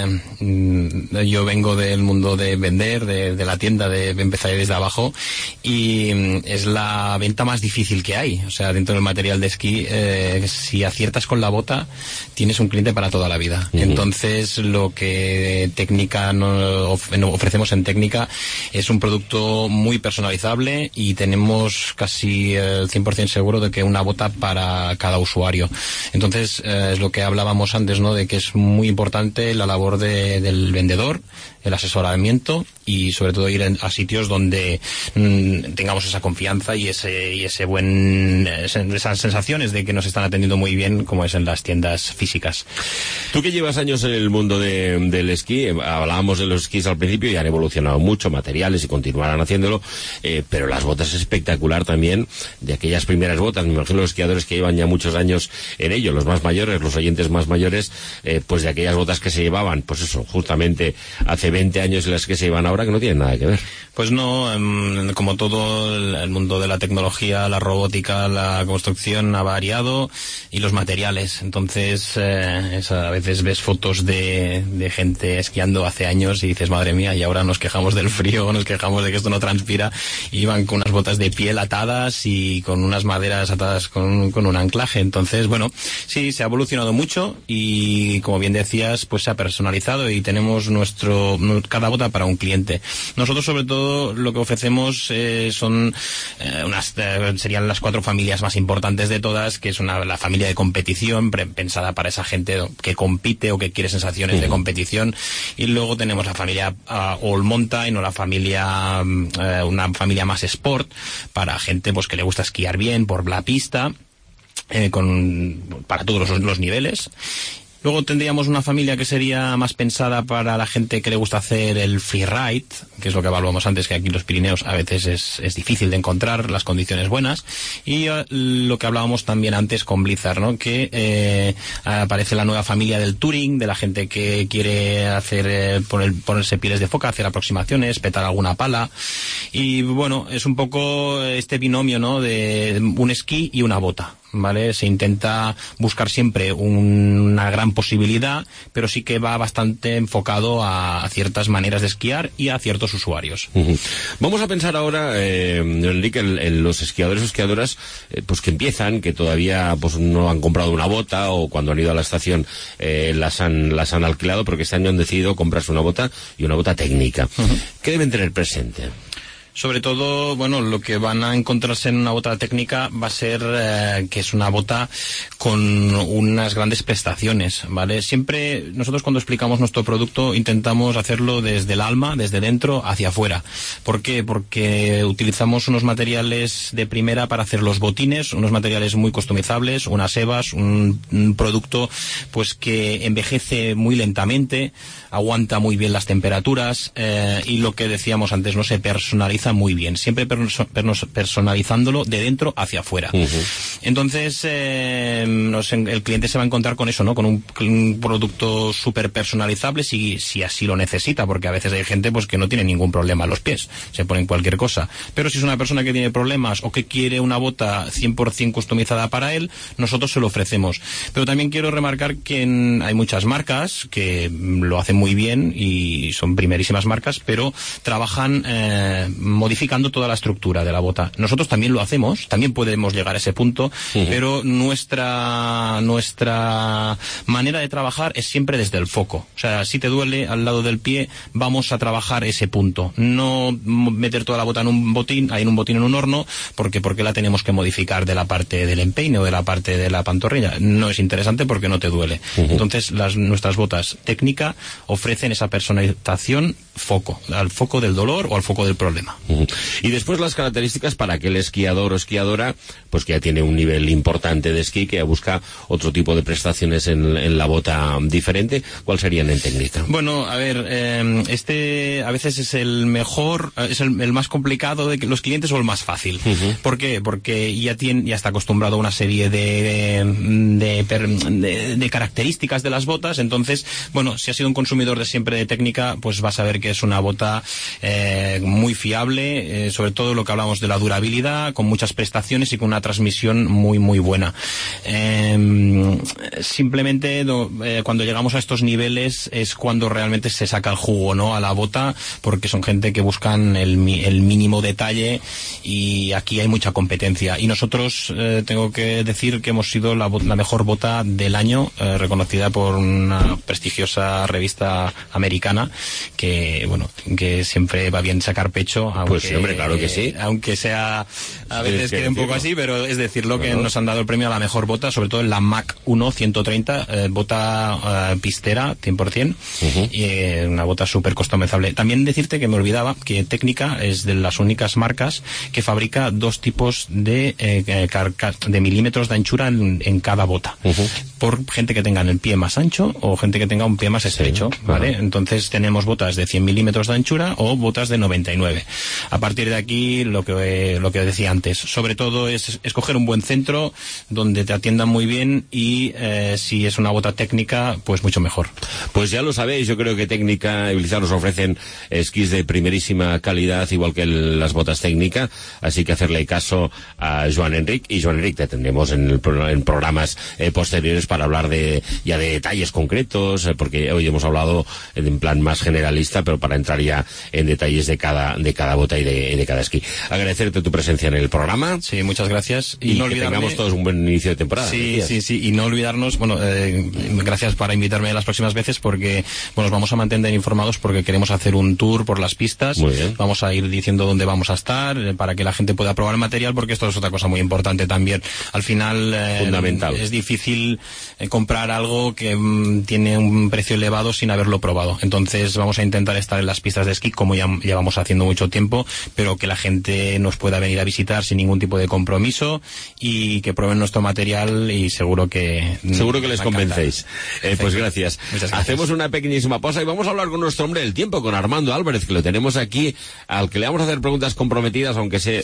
yo vengo del mundo de vender, de la tienda, de empezar desde abajo, y es la venta más difícil que hay. O sea, dentro del material de esquí, si aciertas con la bota, tienes un cliente para toda la vida. Uh-huh. Entonces, lo que técnica ofrecemos en técnica es un producto muy personalizable, y tenemos casi el 100% seguro de que una bota para cada usuario. Entonces, es lo que hablábamos antes, ¿no? De que es muy importante la labor del vendedor, el asesoramiento, y sobre todo ir a sitios donde tengamos esa confianza y esas sensaciones de que nos están atendiendo muy bien, como es en las tiendas físicas. Tú que llevas años en el mundo del esquí, hablábamos de los esquís al principio y han evolucionado mucho, materiales, y continuarán haciéndolo, pero las botas es espectacular también, de aquellas primeras botas. Me imagino los esquiadores que llevan ya muchos años en ello, los más mayores, los oyentes más mayores, pues de aquellas botas que se llevaban, pues eso, justamente hace 20 años y las que se llevan ahora, ahora que no tienen nada que ver. Pues no, como todo el mundo de la tecnología, la robótica, la construcción ha variado y los materiales. Entonces, a veces ves fotos de gente esquiando hace años y dices, madre mía, y ahora nos quejamos del frío, nos quejamos de que esto no transpira, y iban con unas botas de piel atadas y con unas maderas atadas con un anclaje. Entonces, bueno, sí, se ha evolucionado mucho y, como bien decías, pues se ha personalizado y tenemos cada bota para un cliente. Nosotros, sobre todo, lo que ofrecemos son serían las 4 familias más importantes de todas, que es la familia de competición, pensada para esa gente que compite o que quiere sensaciones de competición, y luego tenemos la familia All Mountain, o la familia una familia más sport, para gente pues que le gusta esquiar bien por la pista, para todos los niveles. Luego tendríamos una familia que sería más pensada para la gente que le gusta hacer el freeride, que es lo que evaluamos antes, que aquí en los Pirineos a veces es difícil de encontrar las condiciones buenas. Y lo que hablábamos también antes con Blizzard, ¿no? Que aparece la nueva familia del touring, de la gente que quiere hacer ponerse pieles de foca, hacer aproximaciones, petar alguna pala. Y bueno, es un poco este binomio, ¿no? De un esquí y una bota, ¿vale? Se intenta buscar siempre una gran posibilidad, pero sí que va bastante enfocado a ciertas maneras de esquiar y a ciertos usuarios. Vamos a pensar ahora, Enrique, en los esquiadores o esquiadoras pues que empiezan, que todavía pues no han comprado una bota, o cuando han ido a la estación las han alquilado, porque este año han decidido comprarse una bota, y una bota técnica. ¿Qué deben tener presente? Sobre todo, bueno, lo que van a encontrarse en una bota técnica va a ser que es una bota con unas grandes prestaciones, ¿vale? Siempre nosotros, cuando explicamos nuestro producto, intentamos hacerlo desde el alma, desde dentro hacia afuera. ¿Por qué? Porque utilizamos unos materiales de primera para hacer los botines, unos materiales muy customizables, unas hebas, un producto pues que envejece muy lentamente, aguanta muy bien las temperaturas, y lo que decíamos antes, no se personaliza muy bien, siempre personalizándolo de dentro hacia afuera. Entonces, el cliente se va a encontrar con eso, ¿no? Con un producto súper personalizable, si así lo necesita, porque a veces hay gente pues que no tiene ningún problema en los pies, se ponen cualquier cosa. Pero si es una persona que tiene problemas o que quiere una bota 100% customizada para él, nosotros se lo ofrecemos. Pero también quiero remarcar que hay muchas marcas que lo hacen muy bien y son primerísimas marcas, pero trabajan modificando toda la estructura de la bota. Nosotros también lo hacemos, también podemos llegar a ese punto, pero nuestra manera de trabajar es siempre desde el foco. O sea, si te duele al lado del pie, vamos a trabajar ese punto. No meter toda la bota en un botín, en un horno, porque la tenemos que modificar de la parte del empeine o de la parte de la pantorrilla. No es interesante porque no te duele. Entonces, nuestras botas técnica ofrecen esa personalización al foco del dolor o al foco del problema. Y después las características para aquel esquiador o esquiadora pues que ya tiene un nivel importante de esquí, que ya busca otro tipo de prestaciones en la bota diferente. ¿Cuál serían en técnica? Bueno, a ver, a veces es el mejor, es el más complicado de los clientes, o el más fácil. ¿Por qué? Porque ya está acostumbrado a una serie de características de las botas. Entonces, bueno, si has sido un consumidor de siempre de técnica, pues vas a ver que es una bota muy fiable, sobre todo lo que hablamos de la durabilidad, con muchas prestaciones y con una transmisión muy muy buena. Simplemente cuando llegamos a estos niveles es cuando realmente se saca el jugo, ¿no?, a la bota, porque son gente que buscan el mínimo detalle, y aquí hay mucha competencia. Y nosotros tengo que decir que hemos sido la mejor bota del año, reconocida por una prestigiosa revista americana, que siempre va bien sacar pecho, aunque, pues sí, hombre, claro que sí, aunque sea a veces quede un poco así, pero es decirlo, que nos han dado el premio a la mejor bota, sobre todo en la Mach 1 130, bota pistera 100%, y una bota súper customizable. También decirte que me olvidaba que Técnica es de las únicas marcas que fabrica 2 tipos de milímetros de anchura en cada bota. por gente que tenga el pie más ancho o gente que tenga un pie más estrecho, ¿vale? Entonces tenemos botas de 100 milímetros de anchura o botas de 99. A partir de aquí, lo que decía antes, sobre todo es escoger un buen centro donde te atiendan muy bien y si es una bota técnica, pues mucho mejor. Pues ya lo sabéis, yo creo que Técnica y Blizzard nos ofrecen esquís de primerísima calidad, igual que las botas Técnica, así que hacerle caso a Joan Enric, y Joan Enric te tendremos en programas posteriores para hablar de detalles concretos, porque hoy hemos hablado en plan más generalista, pero para entrar ya en detalles de cada bota y de cada esquí. Agradecerte tu presencia en el programa. Sí, muchas gracias. Y no que tengamos todos un buen inicio de temporada. Sí. Y no olvidarnos, gracias para invitarme las próximas veces, porque nos vamos a mantener informados, porque queremos hacer un tour por las pistas. Muy bien. Vamos a ir diciendo dónde vamos a estar, para que la gente pueda probar el material, porque esto es otra cosa muy importante también. Al final, fundamental. Es difícil comprar algo que tiene un precio elevado sin haberlo probado. Entonces vamos a intentar estar en las pistas de esquí, como ya llevamos haciendo mucho tiempo, pero que la gente nos pueda venir a visitar sin ningún tipo de compromiso y que prueben nuestro material, y seguro que les convencéis. Pues gracias. Muchas gracias. Hacemos una pequeñísima pausa y vamos a hablar con nuestro hombre del tiempo, con Armando Álvarez, que lo tenemos aquí, al que le vamos a hacer preguntas comprometidas, aunque sé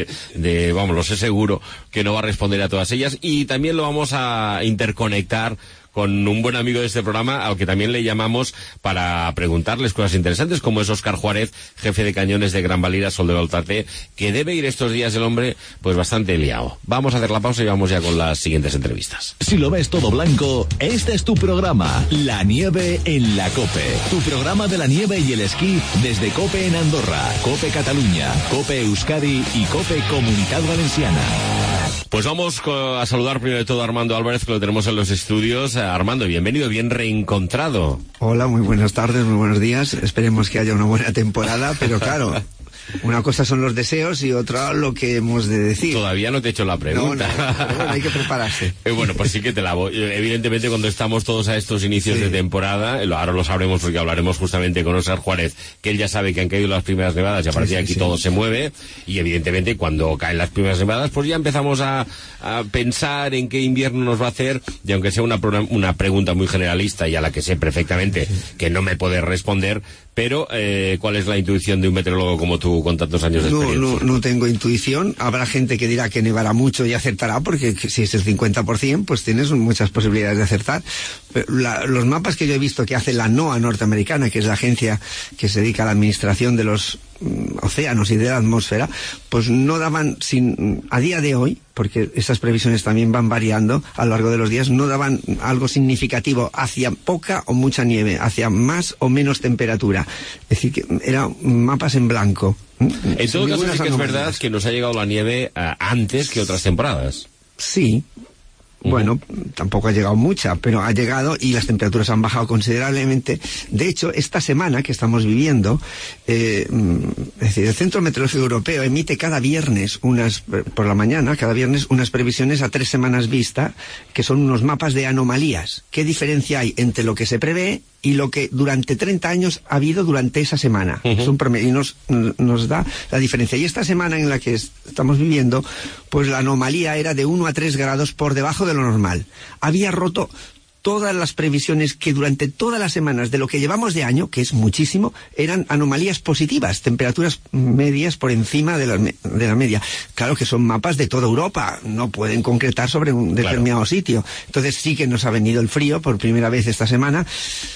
lo sé seguro que no va a responder a todas ellas, y también lo vamos a interconectar con un buen amigo de este programa, al que también le llamamos para preguntarles cosas interesantes, como es Óscar Juárez, jefe de cañones de Gran Valira, Sol de Baltarté, que debe ir estos días el hombre pues bastante liado. Vamos a hacer la pausa y vamos ya con las siguientes entrevistas. Si lo ves todo blanco, este es tu programa, La Nieve en la COPE. Tu programa de la nieve y el esquí desde COPE en Andorra, COPE Cataluña, COPE Euskadi y COPE Comunidad Valenciana. Pues vamos a saludar primero de todo a Armando Álvarez, que lo tenemos en los estudios. Armando, bienvenido, bien reencontrado. Hola, muy buenas tardes, muy buenos días. Esperemos que haya una buena temporada, pero claro, una cosa son los deseos y otra lo que hemos de decir. Todavía no te he hecho la pregunta. No, pero bueno, hay que prepararse. Bueno, pues sí que te la voy. Evidentemente, cuando estamos todos a estos inicios de temporada, ahora lo sabremos porque hablaremos justamente con Óscar Juárez, que él ya sabe que han caído las primeras nevadas y a partir de aquí todo se mueve, y evidentemente cuando caen las primeras nevadas, pues ya empezamos a pensar en qué invierno nos va a hacer, y aunque sea una pregunta muy generalista y a la que sé perfectamente que no me puedes responder, pero ¿cuál es la intuición de un meteorólogo como tú con tantos años de experiencia? No tengo intuición. Habrá gente que dirá que nevará mucho y acertará, porque si es el 50%, pues tienes muchas posibilidades de acertar. Pero los mapas que yo he visto que hace la NOAA norteamericana, que es la agencia que se dedica a la administración de los océanos y de la atmósfera, pues no daban, a día de hoy, porque esas previsiones también van variando a lo largo de los días, no daban algo significativo hacia poca o mucha nieve, hacia más o menos temperatura. Es decir, que eran mapas en blanco. En todo caso, sí que es verdad que nos ha llegado la nieve antes que otras temporadas. Sí. Bueno, tampoco ha llegado mucha, pero ha llegado y las temperaturas han bajado considerablemente. De hecho, esta semana que estamos viviendo, es decir, el Centro Meteorológico Europeo emite cada viernes por la mañana, cada viernes, unas previsiones a 3 semanas vista, que son unos mapas de anomalías. ¿Qué diferencia hay entre lo que se prevé y lo que durante 30 años ha habido durante esa semana? Es un promedio y nos da la diferencia. Y esta semana en la que estamos viviendo, pues la anomalía era de 1 a 3 grados por debajo de lo normal. Había roto todas las previsiones que durante todas las semanas de lo que llevamos de año, que es muchísimo, eran anomalías positivas, temperaturas medias por encima de la media. Claro que son mapas de toda Europa, no pueden concretar sobre un determinado sitio. Entonces sí que nos ha venido el frío por primera vez esta semana.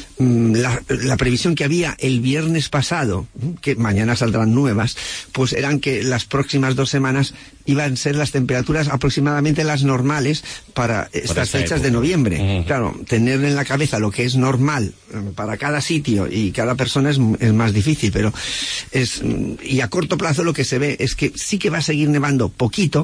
La previsión que había el viernes pasado, que mañana saldrán nuevas, pues eran que las próximas 2 semanas iban a ser las temperaturas aproximadamente las normales para estas fechas de noviembre. Claro, tener en la cabeza lo que es normal para cada sitio y cada persona es más difícil, pero y a corto plazo lo que se ve es que sí que va a seguir nevando poquito,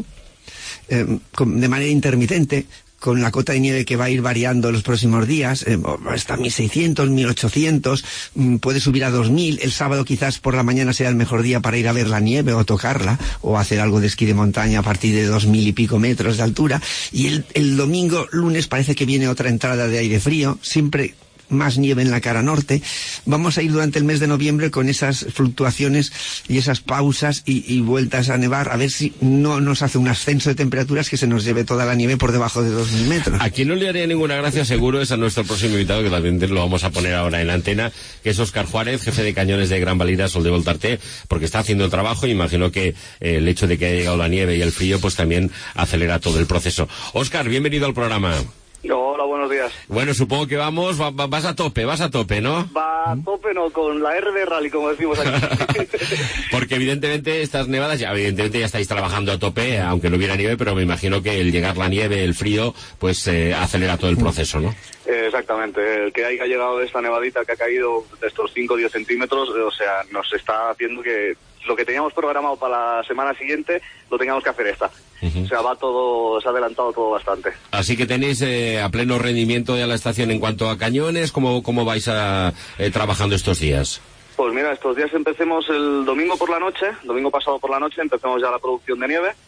de manera intermitente, con la cota de nieve que va a ir variando los próximos días, hasta 1.600, 1.800, puede subir a 2.000, el sábado quizás por la mañana sea el mejor día para ir a ver la nieve o tocarla, o hacer algo de esquí de montaña a partir de 2.000 y pico metros de altura, y el domingo, lunes, parece que viene otra entrada de aire frío, siempre más nieve en la cara norte. Vamos a ir durante el mes de noviembre con esas fluctuaciones y esas pausas y vueltas a nevar, a ver si no nos hace un ascenso de temperaturas que se nos lleve toda la nieve por debajo de 2.000 metros. A quien no le haría ninguna gracia, seguro, es a nuestro próximo invitado, que también lo vamos a poner ahora en la antena, que es Óscar Juárez, jefe de cañones de Gran Valira, Sol de Voltarté, porque está haciendo el trabajo y imagino que el hecho de que haya llegado la nieve y el frío, pues también acelera todo el proceso. Óscar, bienvenido al programa. Hola, buenos días. Bueno, supongo que vas a tope, ¿no? Va a tope, no, con la R de rally, como decimos aquí. Porque evidentemente estas nevadas, ya estáis trabajando a tope, aunque no hubiera nieve, pero me imagino que el llegar la nieve, el frío, pues acelera todo el proceso, ¿no? Exactamente, el que haya llegado esta nevadita que ha caído de estos 5 o 10 centímetros, o sea, nos está haciendo que lo que teníamos programado para la semana siguiente lo tengamos que hacer esta. O sea, se ha adelantado todo bastante. Así que tenéis a pleno rendimiento ya la estación en cuanto a cañones. ¿Cómo vais trabajando estos días? Pues mira, estos días empecemos el domingo pasado por la noche, empecemos ya la producción de nieve.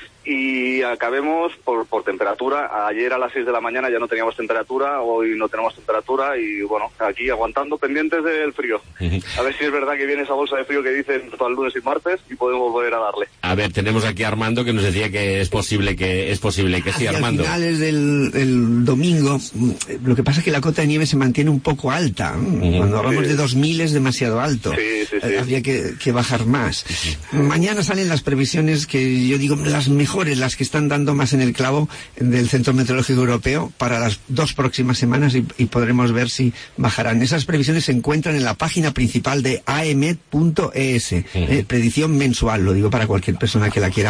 Y acabemos por temperatura. Ayer a las 6 de la mañana ya no teníamos temperatura, hoy no tenemos temperatura y bueno, aquí aguantando, pendientes del frío. A ver si es verdad que viene esa bolsa de frío que dicen para el lunes y martes y podemos volver a darle. A ver, tenemos aquí a Armando que nos decía que es posible que sí, Armando. A finales del domingo, lo que pasa es que la cota de nieve se mantiene un poco alta. Cuando hablamos de 2.000 es demasiado alto. Sí. Habría que bajar más. Mañana salen las previsiones que yo digo las mejores, las que están dando más en el clavo del Centro Meteorológico Europeo para las 2 próximas semanas y podremos ver si bajarán. Esas previsiones se encuentran en la página principal de aemet.es. Predicción mensual, lo digo para cualquier persona que la quiera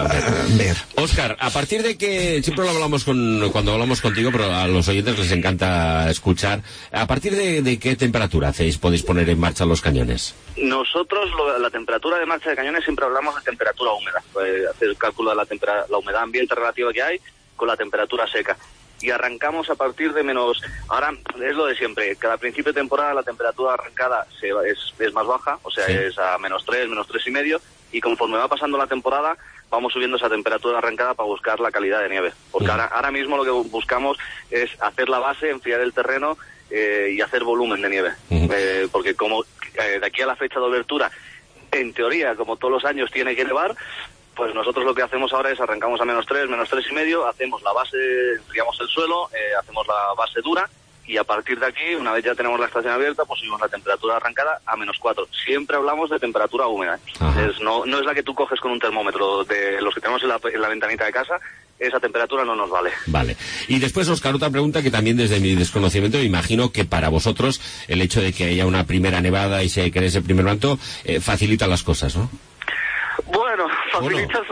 ver. Óscar, a partir de que, siempre lo hablamos cuando hablamos contigo, pero a los oyentes les encanta escuchar, ¿a partir de qué temperatura podéis poner en marcha los cañones? Nosotros, la temperatura de marcha de cañones, siempre hablamos de temperatura húmeda. Hacer el cálculo de la humedad ambiente relativa que hay con la temperatura seca. Y arrancamos a partir de menos... Ahora, es lo de siempre. Cada principio de temporada la temperatura arrancada es más baja, o sea, es a -3, -3,5, y conforme va pasando la temporada vamos subiendo esa temperatura arrancada para buscar la calidad de nieve. Porque ahora mismo lo que buscamos es hacer la base, enfriar el terreno y hacer volumen de nieve. Porque como de aquí a la fecha de abertura, en teoría, como todos los años tiene que nevar, pues nosotros lo que hacemos ahora es arrancamos a -3, -3,5, hacemos la base, enfriamos el suelo, hacemos la base dura y a partir de aquí, una vez ya tenemos la estación abierta, pues subimos la temperatura arrancada a -4. Siempre hablamos de temperatura húmeda. No es la que tú coges con un termómetro de los que tenemos en la ventanita de casa. Esa temperatura no nos vale. Vale. Y después, Óscar, otra pregunta que también desde mi desconocimiento, me imagino que para vosotros el hecho de que haya una primera nevada y se cree ese primer manto facilita las cosas, ¿no? Bueno, facilita.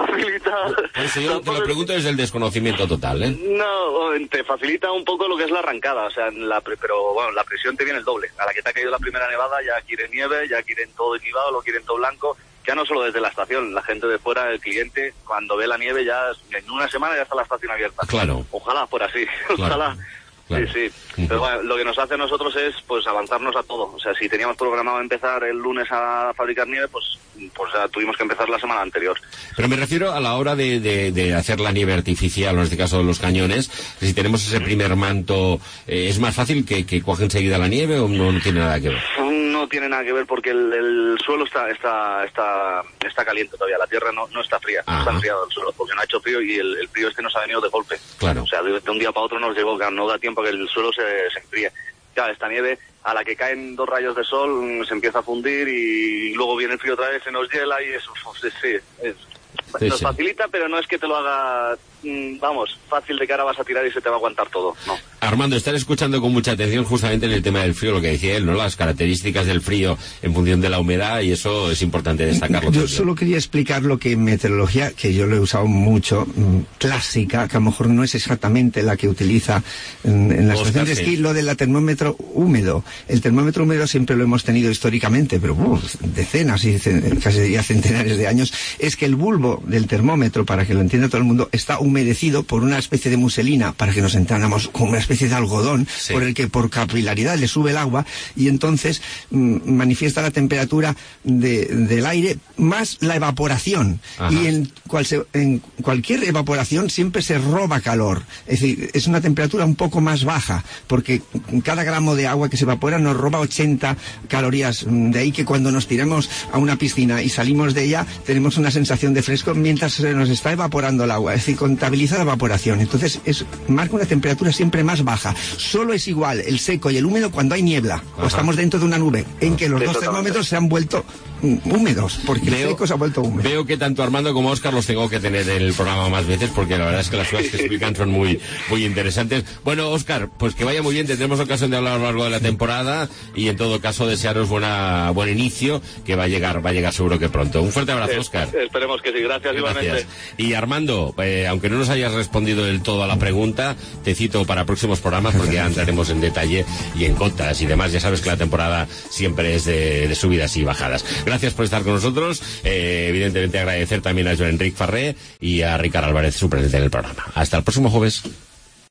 Por eso yo te lo pregunto desde el desconocimiento total, ¿eh? No, te facilita un poco lo que es la arrancada, o sea, pero bueno, la presión te viene el doble. A la que te ha caído la primera nevada ya quieren nieve, ya quieren todo equivado, lo quieren todo blanco. Ya no solo desde la estación, la gente de fuera, el cliente, cuando ve la nieve ya en una semana ya está la estación abierta. Claro. Ojalá fuera así, ojalá. Claro. Sí. Pero bueno, lo que nos hace a nosotros es pues avanzarnos a todo. O sea, si teníamos programado empezar el lunes a fabricar nieve, pues ya tuvimos que empezar la semana anterior. Pero me refiero a la hora de hacer la nieve artificial, o en este caso de los cañones, que si tenemos ese primer manto, ¿es más fácil que coge enseguida la nieve o no tiene nada que ver? No tiene nada que ver porque el suelo está caliente todavía, la tierra no está fría, no está enfriado el suelo, porque no ha hecho frío y el frío nos ha venido de golpe. Claro. O sea, de un día para otro nos llegó, no da tiempo a que el suelo se enfríe. Claro, esta nieve, a la que caen 2 rayos de sol, se empieza a fundir y luego viene el frío otra vez, se nos hiela y eso, nos facilita, pero no es que te lo haga, fácil de que ahora vas a tirar y se te va a aguantar todo, no. Armando, estar escuchando con mucha atención justamente en el tema del frío, lo que decía él, ¿no? Las características del frío en función de la humedad, y eso es importante destacarlo. Yo solo quería explicar lo que en meteorología, que yo lo he usado mucho, clásica, que a lo mejor no es exactamente la que utiliza en la estación de esquí, lo del termómetro húmedo. El termómetro húmedo siempre lo hemos tenido históricamente, pero decenas y casi ya centenares de años, es que el bulbo centro del termómetro, para que lo entienda todo el mundo, está humedecido por una especie de muselina, para que nos entendamos, con una especie de algodón, por el que por capilaridad le sube el agua, y entonces manifiesta la temperatura del aire más la evaporación. Ajá. Y en cualquier evaporación siempre se roba calor. Es decir, es una temperatura un poco más baja, porque cada gramo de agua que se evapora nos roba 80 calorías. De ahí que cuando nos tiramos a una piscina y salimos de ella, tenemos una sensación de fresco mientras se nos está evaporando el agua. Es decir, contabiliza la evaporación. Entonces, marca una temperatura siempre más baja. Solo es igual el seco y el húmedo cuando hay niebla. Ajá. O estamos dentro de una nube, en que los dos termómetros se han vuelto húmedos, porque el seco se ha vuelto húmedo. Veo que tanto Armando como Óscar los tengo que tener en el programa más veces, porque la verdad es que las cosas que explican son muy interesantes. Bueno, Óscar, pues que vaya muy bien, tendremos ocasión de hablar a lo largo de la temporada, y en todo caso desearos buen inicio, que va a llegar seguro que pronto. Un fuerte abrazo, Óscar. Esperemos que sí, gracias. Igualmente. Y Armando, aunque no nos hayas respondido del todo a la pregunta, te cito para próximos programas, porque ya entraremos en detalle y en cotas y demás. Ya sabes que la temporada siempre es de subidas y bajadas. Gracias por estar con nosotros. Evidentemente agradecer también a Joan Enric Farré y a Ricard Álvarez su presencia en el programa. Hasta el próximo jueves.